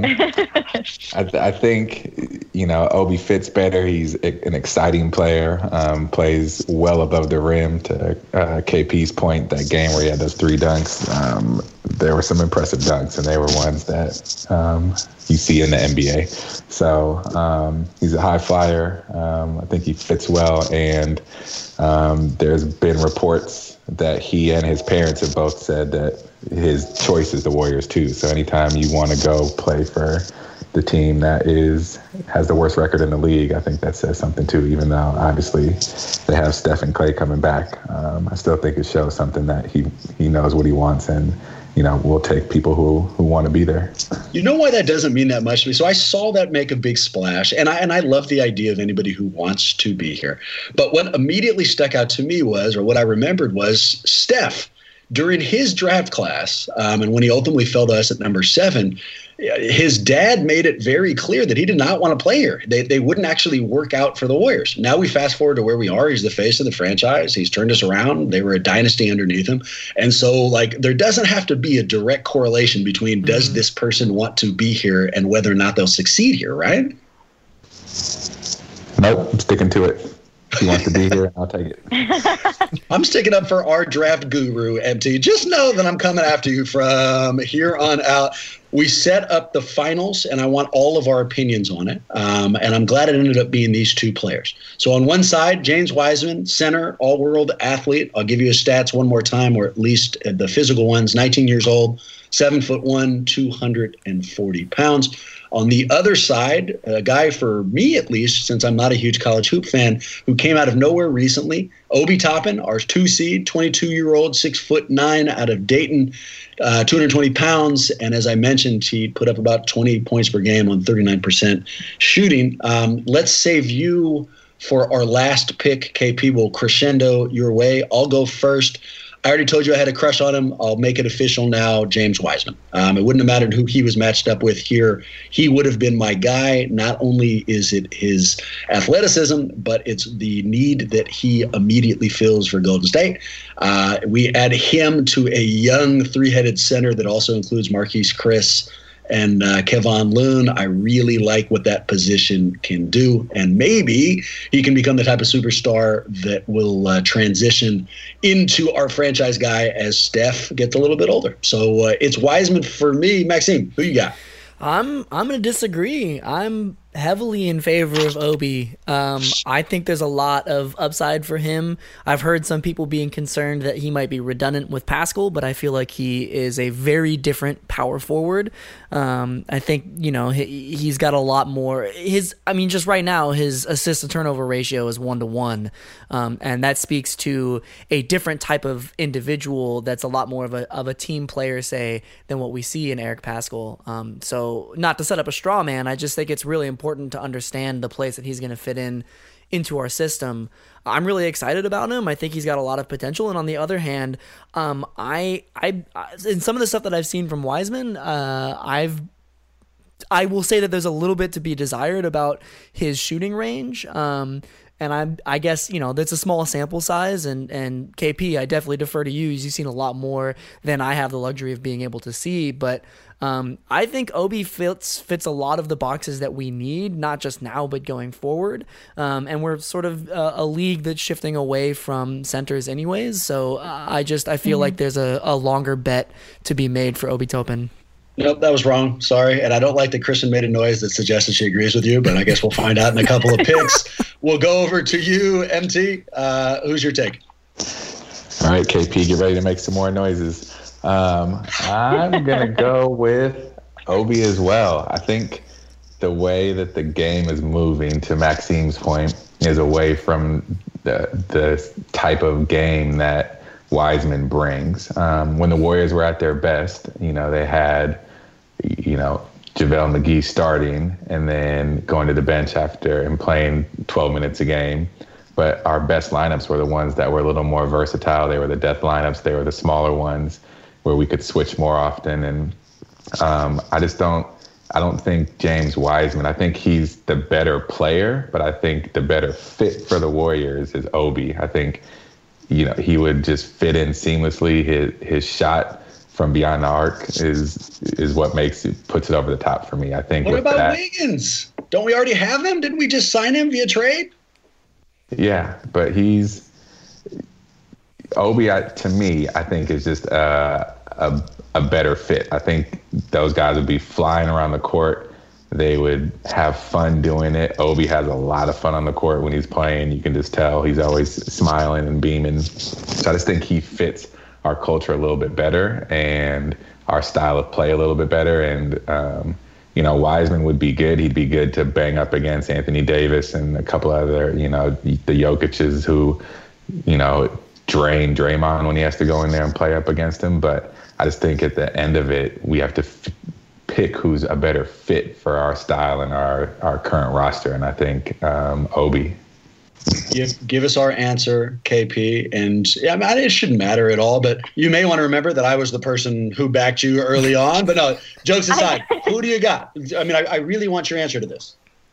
I, th- I think, you know, Obi fits better. He's a- an exciting player, um, plays well above the rim. To uh, K P's point, that game where he had those three dunks, um, there were some impressive dunks, and they were ones that um, you see in the N B A. So um, he's a high flyer. Um, I think he fits well, and um, there's been reports that he and his parents have both said that his choice is the Warriors too. So anytime you want to go play for the team that is has the worst record in the league, I think that says something too, even though obviously they have Steph and Clay coming back. Um, I still think it shows something that he, he knows what he wants, and, you know, we'll take people who, who want to be there. You know why that doesn't mean that much to me? So I saw that make a big splash, and I and I love the idea of anybody who wants to be here. But what immediately stuck out to me was, or what I remembered was, Steph, during his draft class, um, and when he ultimately fell to us at number seven, his dad made it very clear that he did not want to play here. They they wouldn't actually work out for the Warriors. Now we fast forward to where we are. He's the face of the franchise. He's turned us around. They were a dynasty underneath him. And so, like, there doesn't have to be a direct correlation between does mm-hmm. this person want to be here and whether or not they'll succeed here, right? Nope, I'm sticking to it. If he wants to be here, I'll take it. I'm sticking up for our draft guru, M T. Just know that I'm coming after you from here on out. We set up the finals, and I want all of our opinions on it. Um, and I'm glad it ended up being these two players. So on one side, James Wiseman, center, all-world athlete. I'll give you his stats one more time, or at least the physical ones. nineteen years old, seven foot one, two hundred forty pounds. On the other side, a guy, for me at least, since I'm not a huge college hoop fan, who came out of nowhere recently, Obi Toppin, our two seed, twenty-two-year-old, six foot nine, out of Dayton, uh, two hundred twenty pounds. And as I mentioned, he put up about twenty points per game on thirty-nine percent shooting. Um, let's save you for our last pick. K P will crescendo your way. I'll go first. I already told you I had a crush on him. I'll make it official now. James Wiseman. Um, it wouldn't have mattered who he was matched up with here. He would have been my guy. Not only is it his athleticism, but it's the need that he immediately fills for Golden State. Uh, we add him to a young three-headed center that also includes Marquise Chris and uh, Kevon Looney. I really like what that position can do, and maybe he can become the type of superstar that will uh, transition into our franchise guy as Steph gets a little bit older. So uh, it's Wiseman for me. Maxime, who you got? I'm I'm gonna disagree. I'm heavily in favor of Obi. Um, I think there's a lot of upside for him. I've heard some people being concerned that he might be redundant with Pascal, but I feel like he is a very different power forward. Um, I think, you know, he, he's got a lot more. His, I mean, just right now, his assist to turnover ratio is one to one, um, and that speaks to a different type of individual that's a lot more of a of a team player, say, than what we see in Eric Pascal. Um, so, not to set up a straw man, I just think it's really important to understand the place that he's going to fit in into our system. I'm really excited about him. I think he's got a lot of potential. And on the other hand, um, I, I, in some of the stuff that I've seen from Wiseman, uh, I've, I will say that there's a little bit to be desired about his shooting range. Um, and I'm, I guess, you know, that's a small sample size, and, and K P, I definitely defer to you. You've seen a lot more than I have the luxury of being able to see, but um, I think Obi fits fits a lot of the boxes that we need, not just now, but going forward. Um, and we're sort of uh, a league that's shifting away from centers anyways, so uh, I just, I feel mm-hmm. like there's a, a longer bet to be made for Obi Toppin. Nope, that was wrong. Sorry. And I don't like that Kristen made a noise that suggested she agrees with you, but I guess we'll find out in a couple of picks. We'll go over to you, M T. Uh, who's your take? All right, K P, get ready to make some more noises. Um, I'm going to go with Obi as well. I think the way that the game is moving, to Maxime's point, is away from the, the type of game that Wiseman brings. Um, when the Warriors were at their best, you know, they had, you know, JaVale McGee starting and then going to the bench after and playing twelve minutes a game. But our best lineups were the ones that were a little more versatile. They were the death lineups. They were the smaller ones where we could switch more often. And um, I just don't, I don't think James Wiseman, I think he's the better player, but I think the better fit for the Warriors is Obi. I think, you know, he would just fit in seamlessly. His his shot from beyond the arc is is what makes it, puts it over the top for me. I think. What about that, Wiggins? Don't we already have him? Didn't we just sign him via trade? Yeah, but he's Obi. I, to me, I think is just a, a a better fit. I think those guys would be flying around the court. They would have fun doing it. Obi has a lot of fun on the court when he's playing. You can just tell he's always smiling and beaming. So I just think he fits our culture a little bit better and our style of play a little bit better. And, um, you know, Wiseman would be good. He'd be good to bang up against Anthony Davis and a couple other, you know, the Jokic's who, you know, drain Draymond when he has to go in there and play up against him. But I just think at the end of it, we have to f- pick who's a better fit for our style and our, our current roster. And I think um, Obi. Give, give us our answer, K P. And yeah, I mean, it shouldn't matter at all, but you may want to remember that I was the person who backed you early on. But no, jokes aside, who do you got? I mean, I, I really want your answer to this.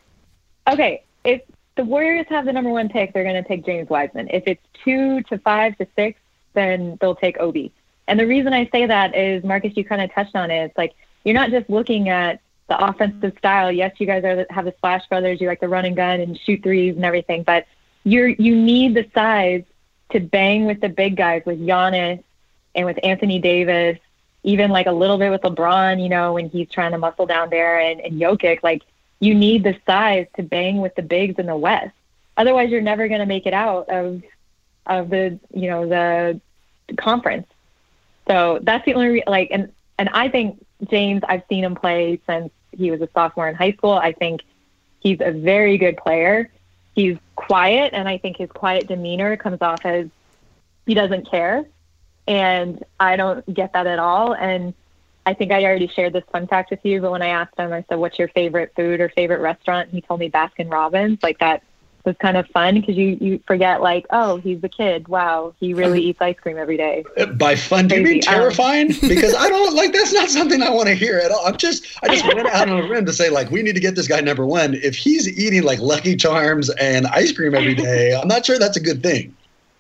Okay, if the Warriors have the number one pick, they're going to take James Wiseman. If it's two to five to six, then they'll take Obi. And the reason I say that is, Marcus, you kind of touched on it. It's like, you're not just looking at the offensive style. Yes, you guys are have the Splash Brothers. You like to run and gun and shoot threes and everything, but you're you need the size to bang with the big guys, with Giannis and with Anthony Davis, even like a little bit with LeBron, you know, when he's trying to muscle down there, and, and Jokic. Like, you need the size to bang with the bigs in the West. Otherwise, you're never going to make it out of of the, you know, the conference. So that's the only re- like, and and I think James, I've seen him play since he was a sophomore in high school. I think he's a very good player. He's quiet, and I think his quiet demeanor comes off as he doesn't care. And I don't get that at all. And I think I already shared this fun fact with you, but when I asked him, I said, what's your favorite food or favorite restaurant? He told me Baskin Robbins. Like, that was kind of fun, because you, you forget, like, oh, he's the kid. Wow, he really eats ice cream every day. By fun, do you mean terrifying? Um, because I don't, like, that's not something I want to hear at all. I'm just, I just went out on a limb to say, like, we need to get this guy number one. If he's eating, like, Lucky Charms and ice cream every day, I'm not sure that's a good thing.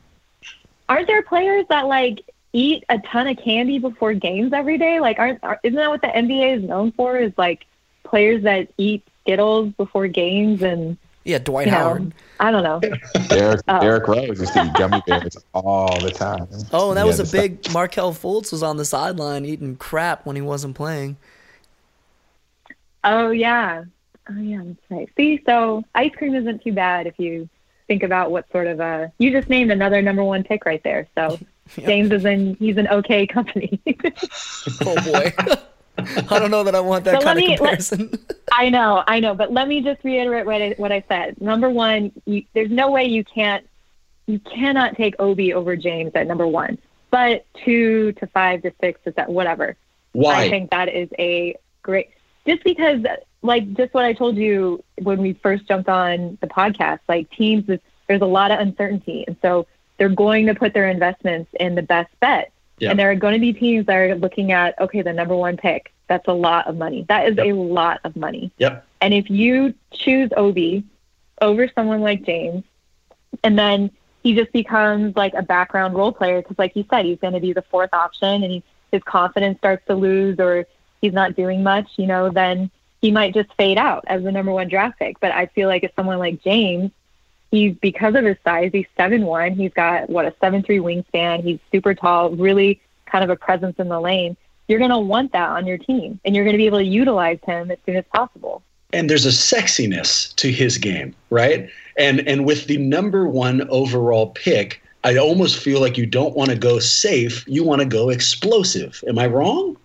Aren't there players that, like, eat a ton of candy before games every day? Like, aren't, are, isn't that what the N B A is known for, is, like, players that eat Skittles before games? And yeah, Dwight you know, Howard. I don't know. Derek, oh. Derek Rose used to eat gummy bears all the time. Oh, and that yeah, was a big – Markelle Fultz was on the sideline eating crap when he wasn't playing. Oh, yeah. Oh, yeah, that's right. See, so ice cream isn't too bad if you think about what sort of a – you just named another number one pick right there. So yep. James is in – he's an okay company. Oh, boy. I don't know that I want that so kind me, of comparison. Let, I know, I know, but let me just reiterate what I, what I said. Number one, you, there's no way you can't, you cannot take Obi over James at number one. But two to five to six to seven, whatever. Why? I think that is a great, just because, like, just what I told you when we first jumped on the podcast, like, teams, there's a lot of uncertainty, and so they're going to put their investments in the best bet. Yep. And there are going to be teams that are looking at, okay, the number one pick. That's a lot of money. That is yep. a lot of money. Yep. And if you choose Obi over someone like James, And then he just becomes like a background role player because, like you said, he's going to be the fourth option, and he, his confidence starts to lose, or he's not doing much, you know, then he might just fade out as the number one draft pick. But I feel like if someone like James, he's, because of his size, he's seven one, he's got, what, a seven three wingspan, he's super tall, really kind of a presence in the lane. You're going to want that on your team, and you're going to be able to utilize him as soon as possible. And there's a sexiness to his game, right? And and with the number one overall pick, I almost feel like you don't want to go safe. You want to go explosive. Am I wrong?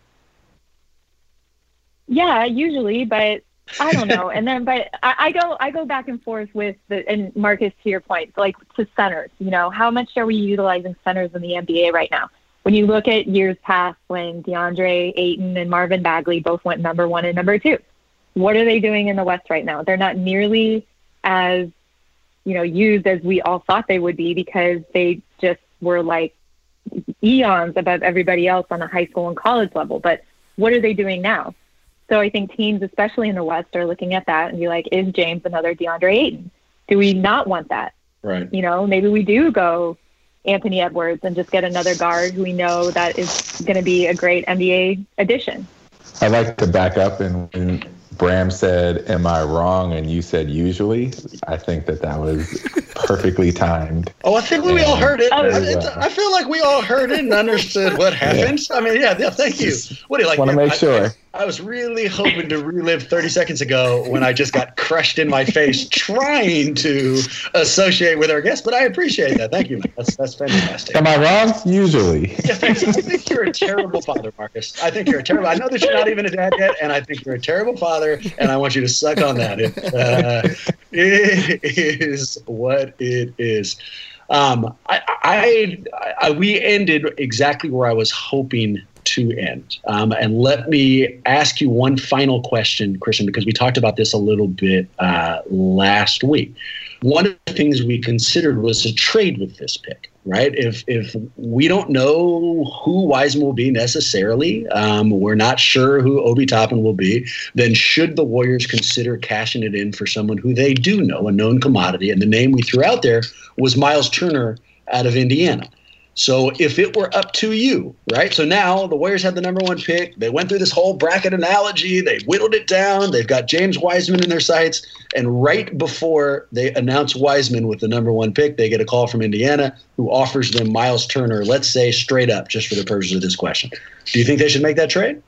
Yeah, usually, but I don't know. And then, but I, I go I go back and forth with the, and Marcus, to your point, like to centers, you know, how much are we utilizing centers in the N B A right now? When you look at years past when DeAndre Ayton and Marvin Bagley both went number one and number two, what are they doing in the West right now? They're not nearly as, you know, used as we all thought they would be, because they just were like eons above everybody else on a high school and college level. But what are they doing now? So I think teams, especially in the West, are looking at that and be like, is James another DeAndre Ayton? Do we not want that? Right. You know, maybe we do go Anthony Edwards and just get another guard who we know that is going to be a great N B A addition. I'd like to back up, and when Bram said, am I wrong? And you said, usually. I think that that was perfectly timed. Oh, I think we and, all heard it. Oh, I, it. I feel like we all heard it and understood what happened. Yeah. I mean, yeah, yeah, thank you. What do you like? Want to make I, sure. I was really hoping to relive thirty seconds ago when I just got crushed in my face trying to associate with our guest, but I appreciate that. Thank you. That's that's fantastic. Am I wrong? Usually. Yeah, thanks. I think you're a terrible father, Marcus. I think you're a terrible. I know that you're not even a dad yet, and I think you're a terrible father, and I want you to suck on that. It, uh, it is what it is. Um, I, I, I, we ended exactly where I was hoping to end. Um, and let me ask you one final question, Christian, because we talked about this a little bit uh, last week. One of the things we considered was a trade with this pick, right? If if we don't know who Wiseman will be necessarily, um, we're not sure who Obi Toppin will be, then should the Warriors consider cashing it in for someone who they do know, a known commodity? And the name we threw out there was Miles Turner out of Indiana. So if it were up to you, right? So now the Warriors had the number one pick. They went through this whole bracket analogy. They whittled it down. They've got James Wiseman in their sights. And right before they announce Wiseman with the number one pick, they get a call from Indiana who offers them Miles Turner, let's say straight up, just for the purposes of this question. Do you think they should make that trade?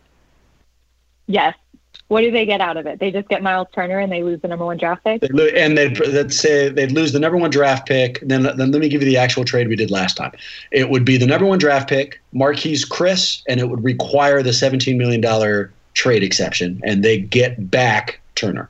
Yes. What do they get out of it? They just get Miles Turner and they lose the number one draft pick? They lo- and they'd, they'd say they'd lose the number one draft pick. Then, then let me give you the actual trade we did last time. It would be the number one draft pick, Marquise Chris, and it would require the seventeen million dollars trade exception, and they get back Turner.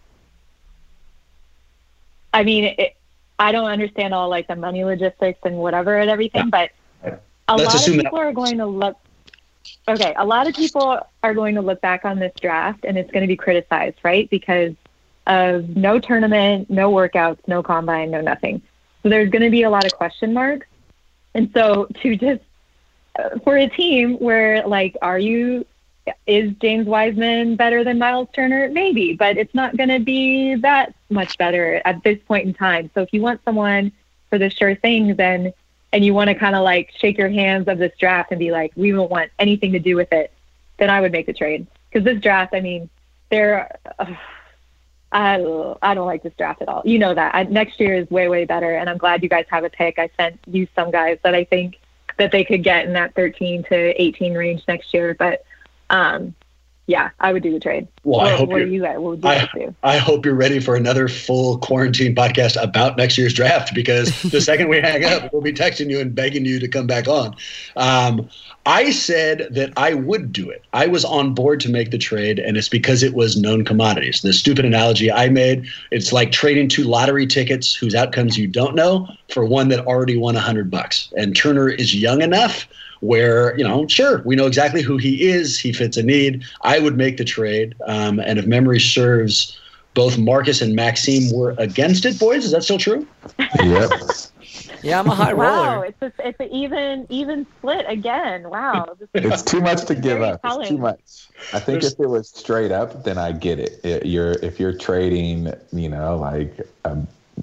I mean, it, I don't understand all like the money logistics and whatever and everything, but a Let's lot of people that. are going to look. Okay, a lot of people are going to look back on this draft and it's going to be criticized, right? Because of no tournament, no workouts, no combine, no nothing. So there's going to be a lot of question marks. And so to just, uh, for a team where like, are you, is James Wiseman better than Miles Turner? Maybe, but it's not going to be that much better at this point in time. So if you want someone for the sure thing, then and you want to kind of like shake your hands of this draft and be like, we don't want anything to do with it, then I would make the trade. Because this draft, I mean, they're, uh, I, I don't like this draft at all. You know that. I, next year is way, way better, and I'm glad you guys have a pick. I sent you some guys that I think that they could get in that thirteen to eighteen range next year. But, um, yeah, I would do the trade. Well, what, I hope what you're, are you guys? What would you I, guys do? I hope you're ready for another full quarantine podcast about next year's draft, because the second we hang up, we'll be texting you and begging you to come back on. Um, I said that I would do it. I was on board to make the trade, and it's because it was known commodities. The stupid analogy I made, it's like trading two lottery tickets whose outcomes you don't know for one that already won a hundred bucks. And Turner is young enough where, you know, sure, we know exactly who he is. He fits a need. I would make the trade. Um, and if memory serves, both Marcus and Maxime were against it, boys. Is that still true? Yep. Yeah, I'm a high Wow, roller. it's a, it's an even even split again. Wow, It's too much to give Very up. It's too telling. much. I think There's- if it was straight up, then I get it. It- You're if you're trading, you know, like a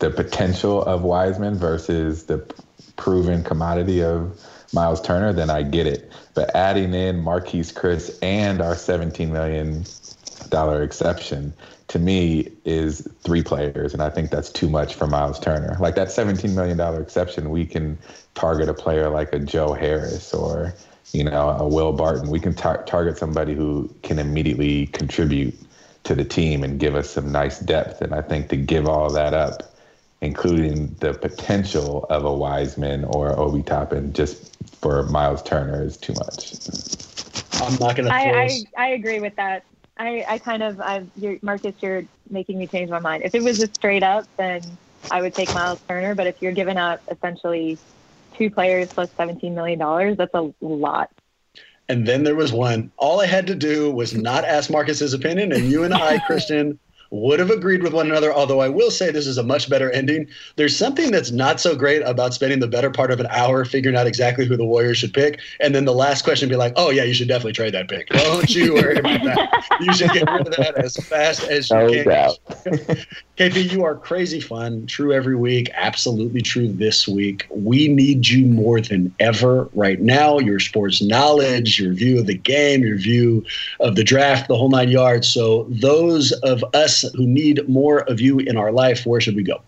the potential of Wiseman versus the proven commodity of Miles Turner, then I get it. But adding in Marquise Chriss and our seventeen million dollars exception, to me, is three players, and I think that's too much for Miles Turner. Like that seventeen million dollars exception, we can target a player like a Joe Harris or, you know, a Will Barton. We can tar- target somebody who can immediately contribute to the team and give us some nice depth. And I think to give all that up, including the potential of a Wiseman or Obi Toppin, just for Miles Turner is too much. I'm not going to I, I, I agree with that. I, I kind of, I've, you're, Marcus, you're making me change my mind. If it was just straight up, then I would take Miles Turner. But if you're giving up essentially two players plus seventeen million dollars, that's a lot. And then there was one. All I had to do was not ask Marcus's opinion, and you and I, Christian, would have agreed with one another, although I will say this is a much better ending. There's something that's not so great about spending the better part of an hour figuring out exactly who the Warriors should pick, and then the last question be like, oh, yeah, you should definitely trade that pick. Don't you worry about that. You should get rid of that as fast as you No can. doubt. K P, you are crazy fun. True every week. Absolutely true this week. We need you more than ever right now. Your sports knowledge, your view of the game, your view of the draft, the whole nine yards. So those of us who need more of you in our life, where should we go?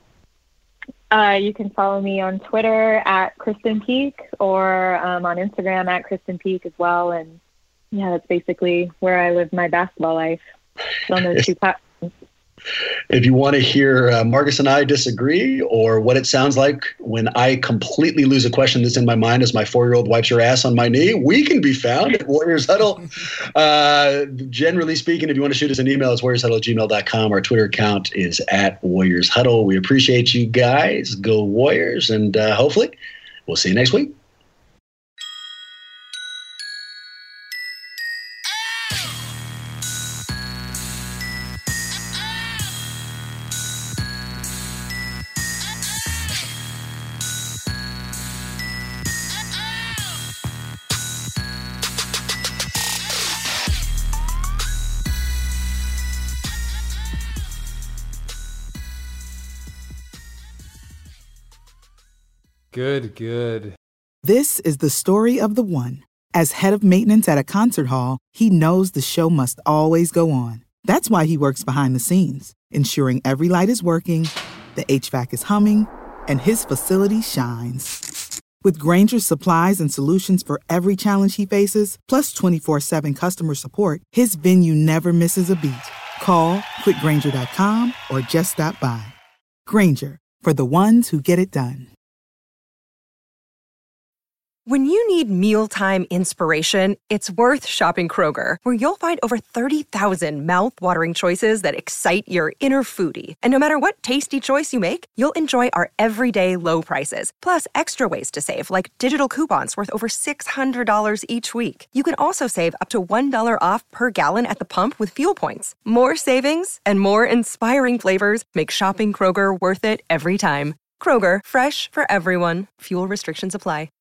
Uh, you can follow me on Twitter at Kristen Peak or um, on Instagram at Kristen Peak as well. And yeah, that's basically where I live my basketball life. On those two platforms. If you want to hear uh, Marcus and I disagree, or what it sounds like when I completely lose a question that's in my mind as my four-year-old wipes her ass on my knee, we can be found at Warriors Huddle. Uh, generally speaking, if you want to shoot us an email, it's warriors huddle at gmail dot com. Our Twitter account is at Warriors Huddle. We appreciate you guys. Go Warriors, and uh, hopefully we'll see you next week. Good, good. This is the story of the one. As head of maintenance at a concert hall, he knows the show must always go on. That's why he works behind the scenes, ensuring every light is working, the H V A C is humming, and his facility shines. With Grainger's supplies and solutions for every challenge he faces, plus twenty-four seven customer support, his venue never misses a beat. Call quick grainger dot com or just stop by. Grainger, for the ones who get it done. When you need mealtime inspiration, it's worth shopping Kroger, where you'll find over thirty thousand mouth-watering choices that excite your inner foodie. And no matter what tasty choice you make, you'll enjoy our everyday low prices, plus extra ways to save, like digital coupons worth over six hundred dollars each week. You can also save up to one dollar off per gallon at the pump with fuel points. More savings and more inspiring flavors make shopping Kroger worth it every time. Kroger, fresh for everyone. Fuel restrictions apply.